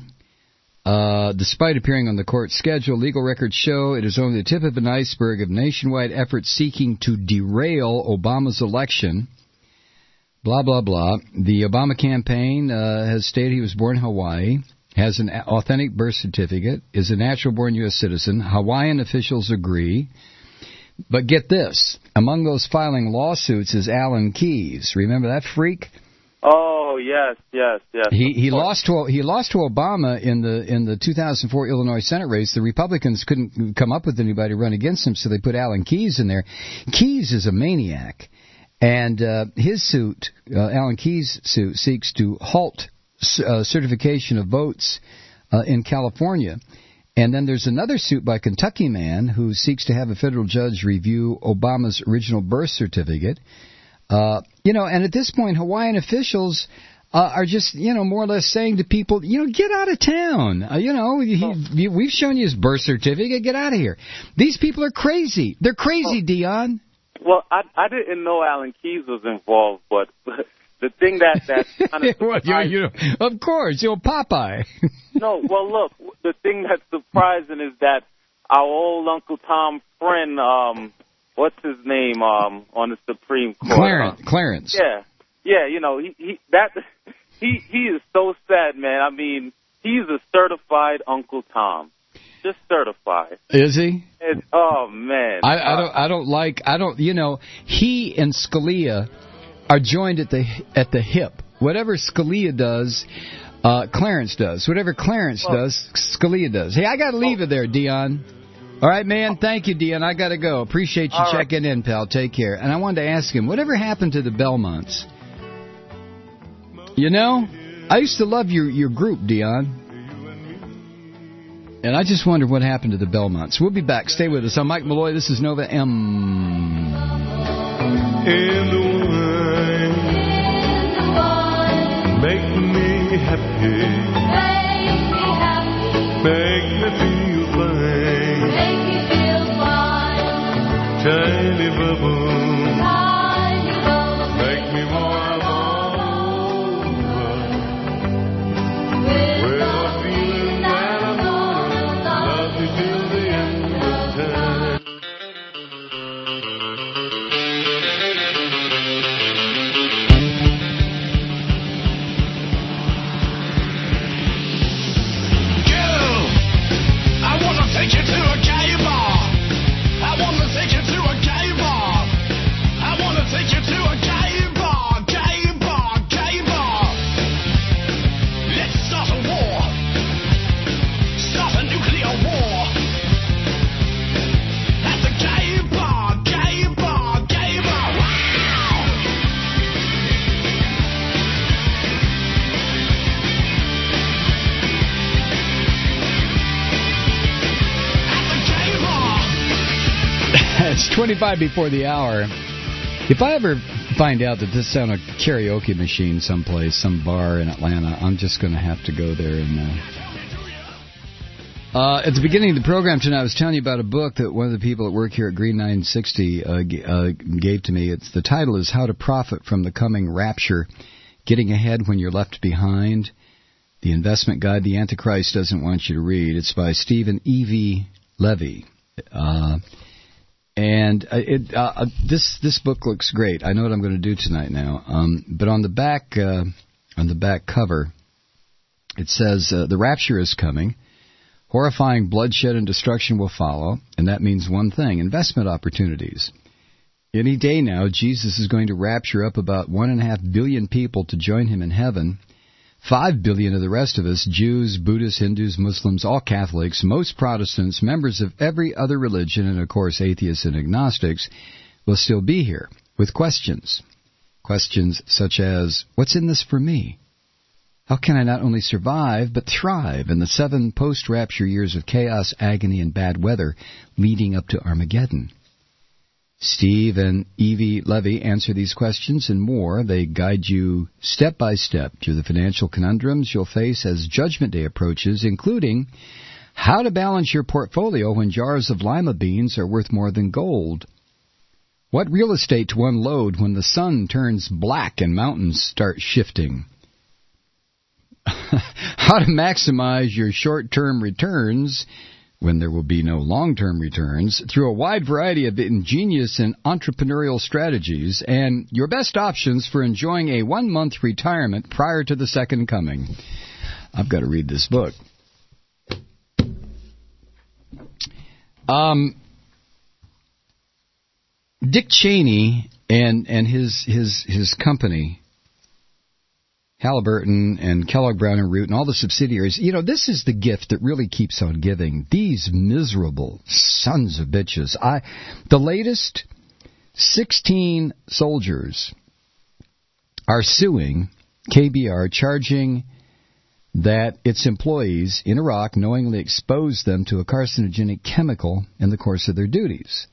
Uh, despite appearing on the court schedule, legal records show it is only the tip of an iceberg of nationwide efforts seeking to derail Obama's election. Blah, blah, blah. The Obama campaign uh, has stated he was born in Hawaii, has an authentic birth certificate, is a natural-born U S citizen. Hawaiian officials agree. But get this, among those filing lawsuits is Alan Keyes. Remember that freak? Oh, yes, yes, yes. He he lost to he lost to Obama in the in the two thousand four Illinois Senate race. The Republicans couldn't come up with anybody to run against him, so they put Alan Keyes in there. Keyes is a maniac, and uh, his suit, uh, Alan Keyes' suit, seeks to halt uh, certification of votes uh, in California. And then there's another suit by a Kentucky man who seeks to have a federal judge review Obama's original birth certificate. Uh, you know, and at this point, Hawaiian officials uh, are just, you know, more or less saying to people, you know, get out of town. Uh, you know, he, he, we've shown you his birth certificate. Get out of here. These people are crazy. They're crazy, oh. Dion. Well, I, I didn't know Alan Keyes was involved, but the thing that that kind of well, you, you know, of course, you're Popeye. No, well, look, the thing that's surprising is that our old Uncle Tom friend, um, what's his name, um, on the Supreme Court? Clarence. Uh, Clarence. Yeah, yeah, you know, he, he that he he is so sad, man. I mean, he's a certified Uncle Tom. Just certified. Is he? And, oh, man. I, I don't. I don't like. I don't. You know, he and Scalia are joined at the at the hip. Whatever Scalia does, uh, Clarence does. Whatever Clarence well, does, Scalia does. Hey, I got to leave it there, Dion. All right, man. Thank you, Dion. I got to go. Appreciate you checking right. in, pal. Take care. And I wanted to ask him, whatever happened to the Belmonts? You know, I used to love your your group, Dion. And I just wonder what happened to the Belmonts. We'll be back. Stay with us. I'm Mike Malloy. This is Nova M. In the wine, make me happy. Make me happy. Make me feel fine. Make me feel fine. Tiny bubble. Tiny bubble. Make me warm all over. With a feeling that I'm gonna love you till the end of time. It's twenty-five before the hour. If I ever find out that this is on a karaoke machine someplace, some bar in Atlanta, I'm just going to have to go there and... Uh, uh, at the beginning of the program tonight, I was telling you about a book that one of the people that work here at Green nine sixty uh, g- uh, gave to me. It's the title is How to Profit from the Coming Rapture, Getting Ahead When You're Left Behind. The Investment Guide the Antichrist Doesn't Want You to Read. It's by Stephen E V Levy. Uh... And uh, it, uh, this this book looks great. I know what I'm going to do tonight now. Um, but on the back uh, on the back cover, it says uh, the rapture is coming. Horrifying bloodshed and destruction will follow, and that means one thing: investment opportunities. Any day now, Jesus is going to rapture up about one and a half billion people to join him in heaven. Five billion of the rest of us, Jews, Buddhists, Hindus, Muslims, all Catholics, most Protestants, members of every other religion, and of course atheists and agnostics, will still be here with questions. Questions such as, what's in this for me? How can I not only survive, but thrive in the seven post-rapture years of chaos, agony, and bad weather leading up to Armageddon? Steve and Evie Levy answer these questions and more. They guide you step by step through the financial conundrums you'll face as Judgment Day approaches, including how to balance your portfolio when jars of lima beans are worth more than gold, what real estate to unload when the sun turns black and mountains start shifting, how to maximize your short-term returns when there will be no long-term returns, through a wide variety of ingenious and entrepreneurial strategies, and your best options for enjoying a one-month retirement prior to the second coming. I've got to read this book. Um, Dick Cheney and and his his his company, Halliburton and Kellogg Brown and Root and all the subsidiaries, you know, this is the gift that really keeps on giving. These miserable sons of bitches. I, the latest sixteen soldiers are suing K B R, charging that its employees in Iraq knowingly exposed them to a carcinogenic chemical in the course of their duties.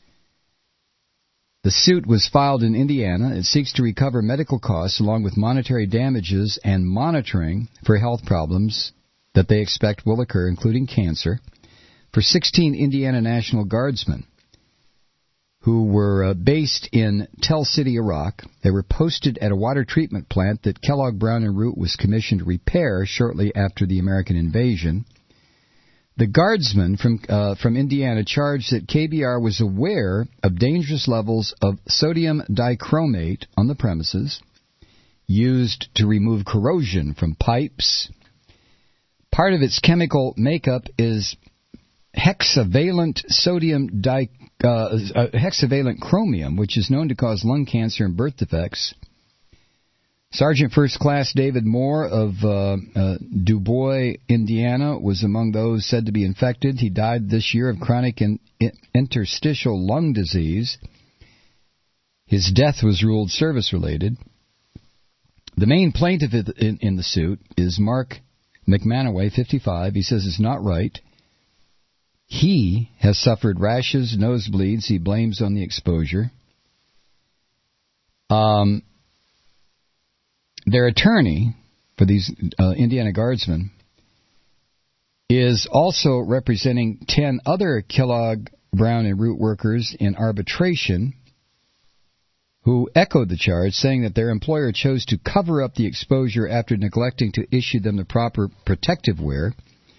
The suit was filed in Indiana. It seeks to recover medical costs along with monetary damages and monitoring for health problems that they expect will occur, including cancer, for sixteen Indiana National Guardsmen who were uh, based in Tell City, Iraq. They were posted at a water treatment plant that Kellogg Brown and Root was commissioned to repair shortly after the American invasion. The guardsmen from uh, from Indiana charged that K B R was aware of dangerous levels of sodium dichromate on the premises, used to remove corrosion from pipes, Part of its chemical makeup is hexavalent sodium di, uh, uh, hexavalent chromium, which is known to cause lung cancer and birth defects. Sergeant First Class David Moore of uh, uh, DuBois, Indiana, was among those said to be infected. He died this year of chronic in, in, interstitial lung disease. His death was ruled service-related. The main plaintiff in, in the suit is Mark McManaway, fifty-five. He says it's not right. He has suffered rashes, nosebleeds. He blames on the exposure. Um, their attorney for these uh, Indiana Guardsmen is also representing ten other Kellogg, Brown, and Root workers in arbitration who echoed the charge, saying that their employer chose to cover up the exposure after neglecting to issue them the proper protective wear.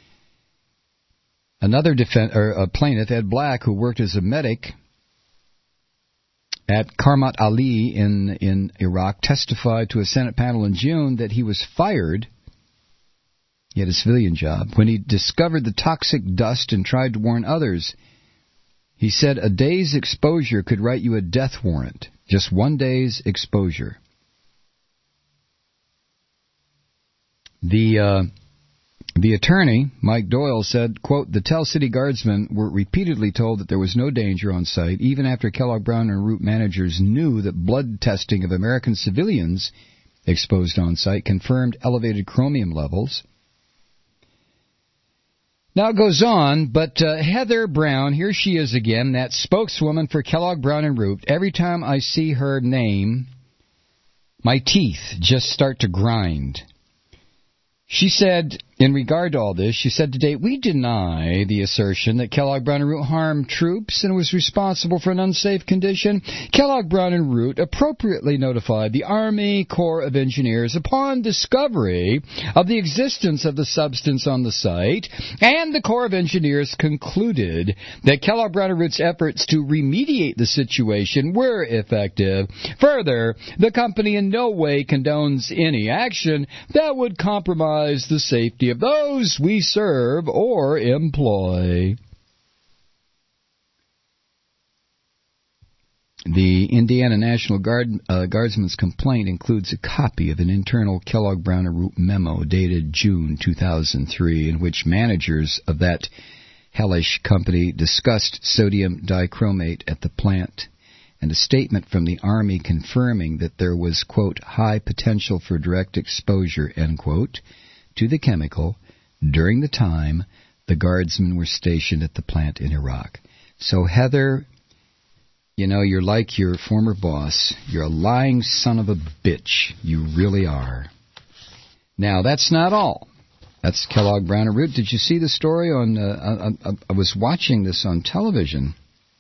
Another defen- or, uh, plaintiff, Ed Black, who worked as a medic at Karmat Ali in, in Iraq, testified to a Senate panel in June that he was fired, he had a civilian job, when he discovered the toxic dust and tried to warn others. He said a day's exposure could write you a death warrant. Just one day's exposure. The uh, the attorney, Mike Doyle, said, quote, the Tell City Guardsmen were repeatedly told that there was no danger on site, even after Kellogg Brown and Root managers knew that blood testing of American civilians exposed on site confirmed elevated chromium levels. Now it goes on, but uh, Heather Brown, here she is again, that spokeswoman for Kellogg Brown and Root. Every time I see her name, my teeth just start to grind. She said, in regard to all this, she said today, we deny the assertion that Kellogg Brown and Root harmed troops and was responsible for an unsafe condition. Kellogg Brown and Root appropriately notified the Army Corps of Engineers upon discovery of the existence of the substance on the site, and the Corps of Engineers concluded that Kellogg Brown and Root's efforts to remediate the situation were effective. Further, the company in no way condones any action that would compromise the safety of those we serve or employ. The Indiana National Guard, uh, Guardsman's complaint includes a copy of an internal Kellogg Brown and Root memo dated June two thousand three, in which managers of that hellish company discussed sodium dichromate at the plant, and a statement from the Army confirming that there was, quote, high potential for direct exposure, end quote, to the chemical during the time the Guardsmen were stationed at the plant in Iraq. So, Heather, you know, you're like your former boss. You're a lying son of a bitch. You really are. Now, that's not all. That's Kellogg Brown and Root. Did you see the story on... Uh, I, I, I was watching this on television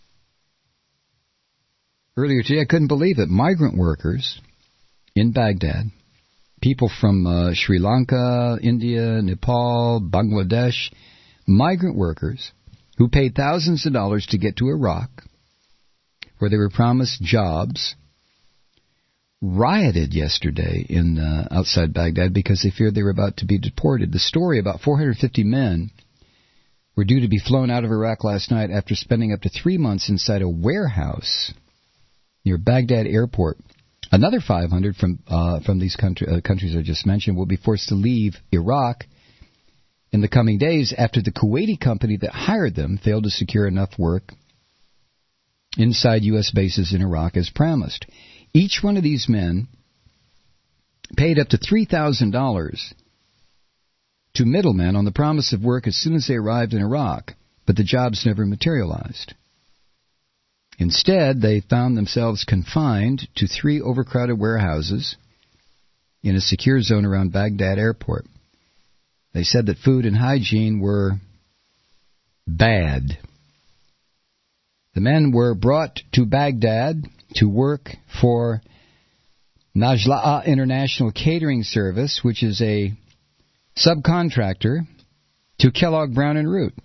earlier today. I couldn't believe it. Migrant workers in Baghdad, people from uh, Sri Lanka, India, Nepal, Bangladesh, migrant workers who paid thousands of dollars to get to Iraq, where they were promised jobs, rioted yesterday in uh, outside Baghdad because they feared they were about to be deported. The story about four hundred fifty men were due to be flown out of Iraq last night after spending up to three months inside a warehouse near Baghdad airport. Another five hundred from uh, from these country, uh, countries I just mentioned will be forced to leave Iraq in the coming days after the Kuwaiti company that hired them failed to secure enough work inside U S bases in Iraq as promised. Each one of these men paid up to three thousand dollars to middlemen on the promise of work as soon as they arrived in Iraq, but the jobs never materialized. Instead, they found themselves confined to three overcrowded warehouses in a secure zone around Baghdad airport. They said that food and hygiene were bad. The men were brought to Baghdad to work for Najlaa International Catering Service, which is a subcontractor to Kellogg Brown and Root,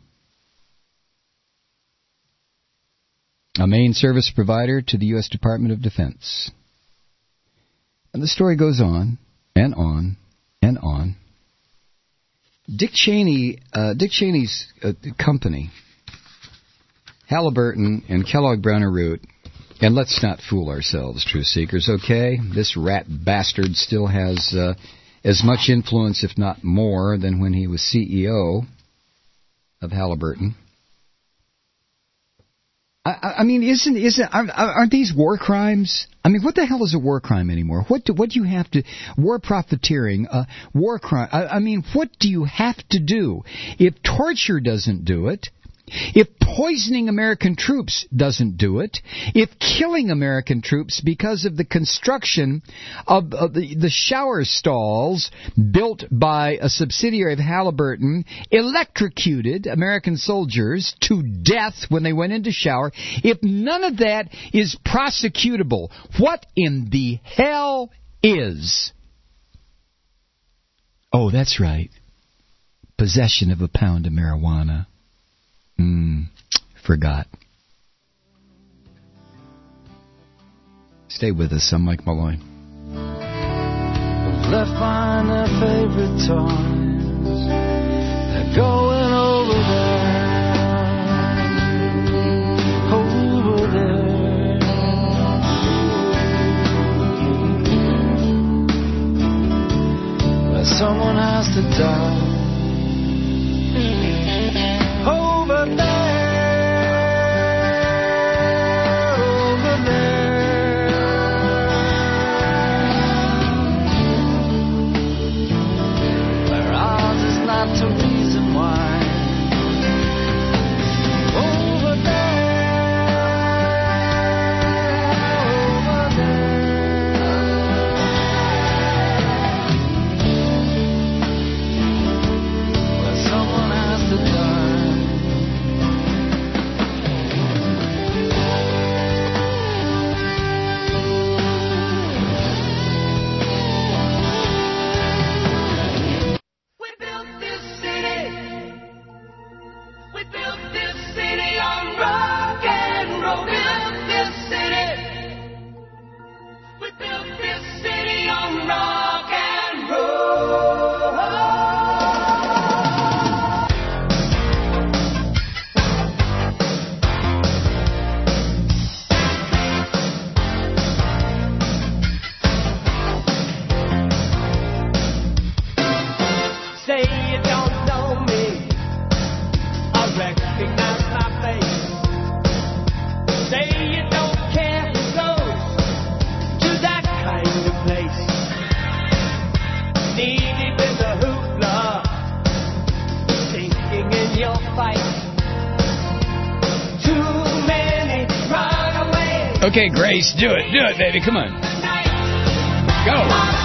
a main service provider to the U S Department of Defense. And the story goes on and on and on. Dick Cheney, uh, Dick Cheney's uh, company, Halliburton and Kellogg Brown and Root, and let's not fool ourselves, truth seekers, okay? This rat bastard still has uh, as much influence, if not more, than when he was C E O of Halliburton. I, I mean, isn't isn't aren't, aren't these war crimes? I mean, what the hell is a war crime anymore? What do, what do you have to war profiteering? Uh, war crime. I, I mean, what do you have to do if torture doesn't do it? If poisoning American troops doesn't do it, if killing American troops because of the construction of, of the, the shower stalls built by a subsidiary of Halliburton electrocuted American soldiers to death when they went into shower, if none of that is prosecutable, what in the hell is? Oh, that's right. Possession of a pound of marijuana. Hmm, forgot. Stay with us. I'm Mike Malloy. Left behind their favorite toys. They're going over there, over there. Where someone has to die. Over there, over there, where ours is not to reason why. Over there, over there, where someone has to die. Okay, Grace, do it. Do it, baby. Come on. Go.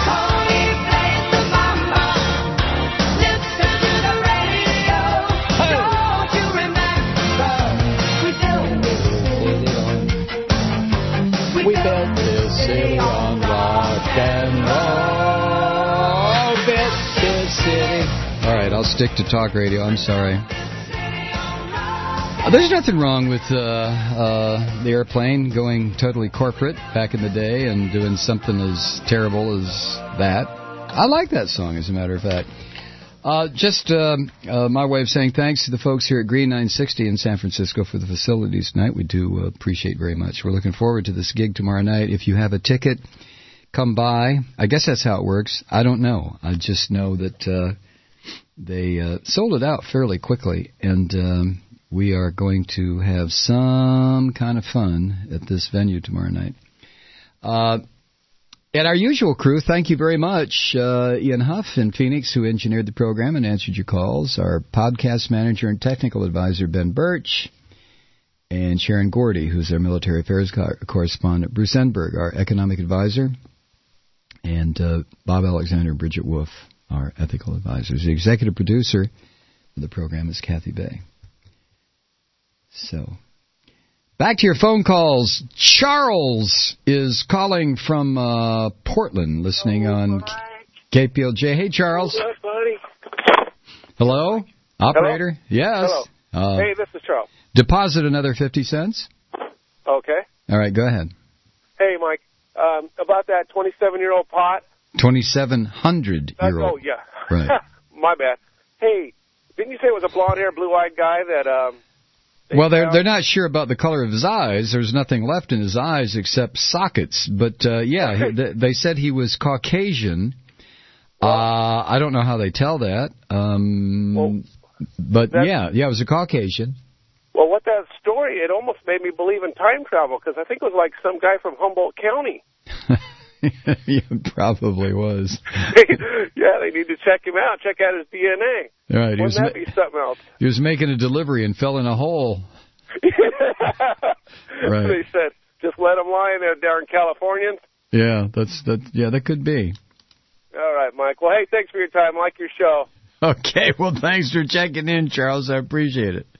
We built this city on rock and roll. Built this city. All right, I'll stick to talk radio. I'm sorry. There's nothing wrong with uh, uh, the airplane going totally corporate back in the day and doing something as terrible as that. I like that song, as a matter of fact. Uh, just um, uh, my way of saying thanks to the folks here at Green nine sixty in San Francisco for the facilities tonight. We do uh, appreciate very much. We're looking forward to this gig tomorrow night. If you have a ticket, come by. I guess that's how it works. I don't know. I just know that uh, they uh, sold it out fairly quickly, and um, we are going to have some kind of fun at this venue tomorrow night. Uh, and our usual crew, thank you very much. Uh, Ian Huff in Phoenix, who engineered the program and answered your calls. Our podcast manager and technical advisor, Ben Birch. And Sharon Gordy, who's our military affairs co- correspondent. Bruce Enberg, our economic advisor. And uh, Bob Alexander and Bridget Wolf, our ethical advisors. The executive producer of the program is Kathy Bay. So, back to your phone calls. Charles is calling from uh, Portland, listening on K P L J. Hey, Charles. What's up, buddy? Hello? Operator? Hello? Yes. Hello. Uh, hey, this is Charles. Deposit another fifty cents. Okay. All right, go ahead. Hey, Mike, um, about that twenty-seven-year-old pot. twenty-seven hundred year old. Oh, yeah. Right. My bad. Hey, didn't you say it was a blonde-haired, blue-eyed guy that? Um, well, they're they're not sure about the color of his eyes. There's nothing left in his eyes except sockets. But uh, yeah, he, they, they said he was Caucasian. Uh, I don't know how they tell that. Um, well, but yeah, yeah, it was a Caucasian. Well, what that story, it almost made me believe in time travel, because I think it was like some guy from Humboldt County. It probably was. Yeah, they need to check him out, check out his D N A. Right, Wouldn't was that ma- be something else? He was making a delivery and fell in a hole. Right. They said, just let him lie in there, darn Californians. Yeah, that's that. Yeah, that could be. All right, Mike. Well, hey, thanks for your time. I like your show. Okay, well, thanks for checking in, Charles. I appreciate it.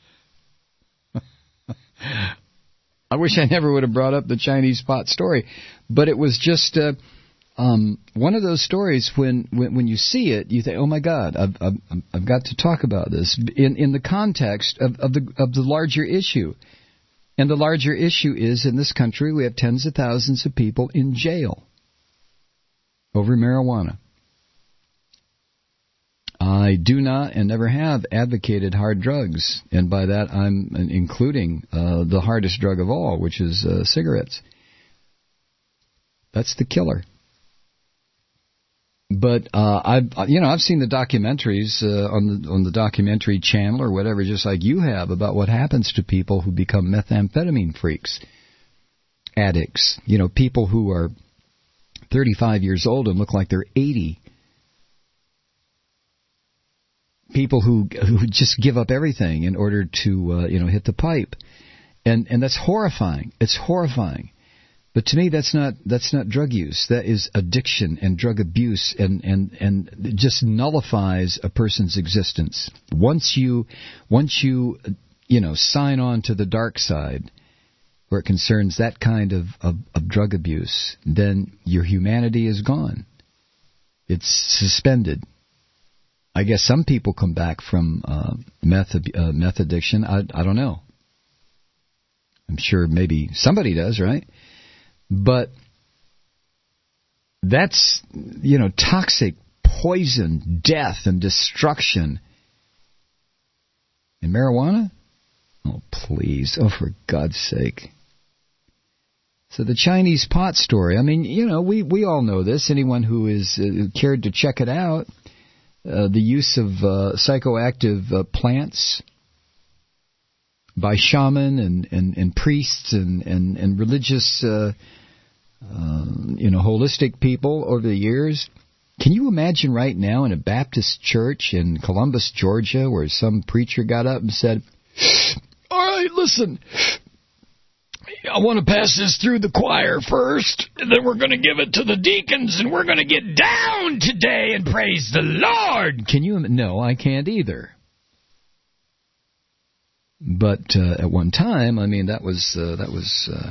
I wish I never would have brought up the Chinese pot story, but it was just uh, um, one of those stories when, when when you see it, you think, "Oh my God, I've I've, I've got to talk about this in in the context of, of the of the larger issue." And the larger issue is, in this country, we have tens of thousands of people in jail over marijuana. I do not and never have advocated hard drugs, and by that I'm including uh, the hardest drug of all, which is uh, cigarettes. That's the killer. But uh, I've you know I've seen the documentaries uh, on the on the documentary channel or whatever, just like you have, about what happens to people who become methamphetamine freaks, addicts. You know, people who are thirty-five years old and look like they're eighty. People who who just give up everything in order to uh, you know hit the pipe, and and that's horrifying. It's horrifying. But to me, that's not that's not drug use. That is addiction and drug abuse, and, and, and it just nullifies a person's existence. Once you once you you know sign on to the dark side, where it concerns that kind of, of, of drug abuse, then your humanity is gone. It's suspended. I guess some people come back from uh, meth uh, meth addiction. I I don't know. I'm sure maybe somebody does, right? But that's, you know, toxic poison, death, and destruction. And marijuana? Oh, please. Oh, for God's sake. So the Chinese pot story, I mean, you know, we, we all know this. Anyone who is uh, cared to check it out, uh, the use of uh, psychoactive uh, plants by shaman and, and, and priests and, and, and religious, uh, uh, you know, holistic people over the years. Can you imagine right now in a Baptist church in Columbus, Georgia, where some preacher got up and said, "All right, listen, I want to pass this through the choir first, and then we're going to give it to the deacons, and we're going to get down today and praise the Lord." Can you? No, I can't either. But uh, at one time, I mean, that was uh, that was uh,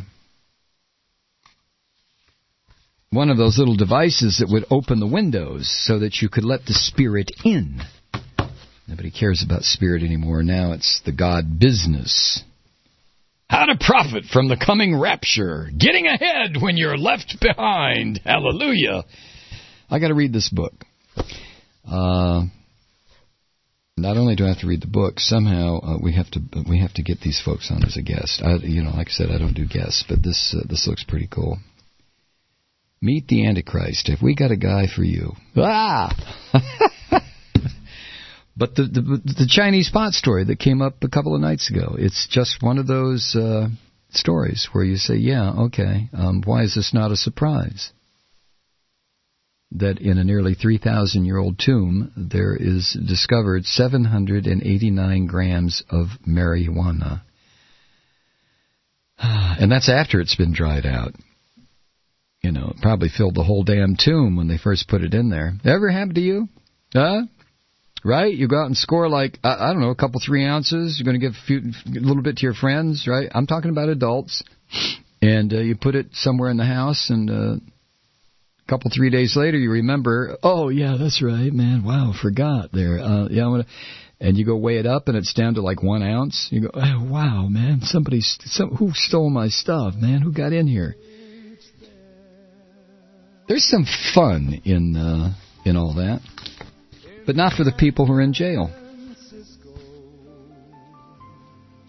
one of those little devices that would open the windows so that you could let the Spirit in. Nobody cares about Spirit anymore. Now it's the God business. How to profit from the coming rapture. Getting ahead when you're left behind. Hallelujah. I got to read this book. Uh... Not only do I have to read the book, somehow uh, we have to we have to get these folks on as a guest. I, you know, like I said, I don't do guests, but this uh, this looks pretty cool. Meet the Antichrist. Have we got a guy for you? Ah! But the, the the Chinese pot story that came up a couple of nights ago, it's just one of those uh, stories where you say, yeah, okay, um, why is this not a surprise? That in a nearly three thousand year old tomb, there is discovered seven hundred eighty-nine grams of marijuana. And that's after it's been dried out. You know, it probably filled the whole damn tomb when they first put it in there. Ever happened to you? Huh? Right? You go out and score like, I, I don't know, a couple, three ounces. You're going to give a, few, a little bit to your friends, right? I'm talking about adults. And uh, you put it somewhere in the house and... Uh, A couple, three days later, you remember, oh, yeah, that's right, man. Wow, forgot there. Uh, yeah, I'm gonna, and you go weigh it up, and it's down to like one ounce. You go, oh, wow, man, somebody, some, who stole my stuff, man? Who got in here? There's some fun in uh, in all that, but not for the people who are in jail.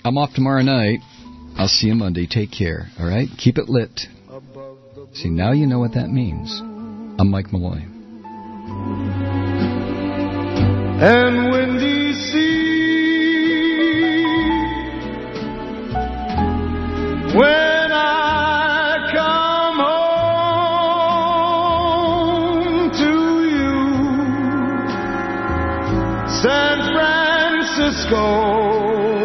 I'm off tomorrow night. I'll see you Monday. Take care. All right? Keep it lit. See, now you know what that means. I'm Mike Malloy. And when D C when I come home to you, San Francisco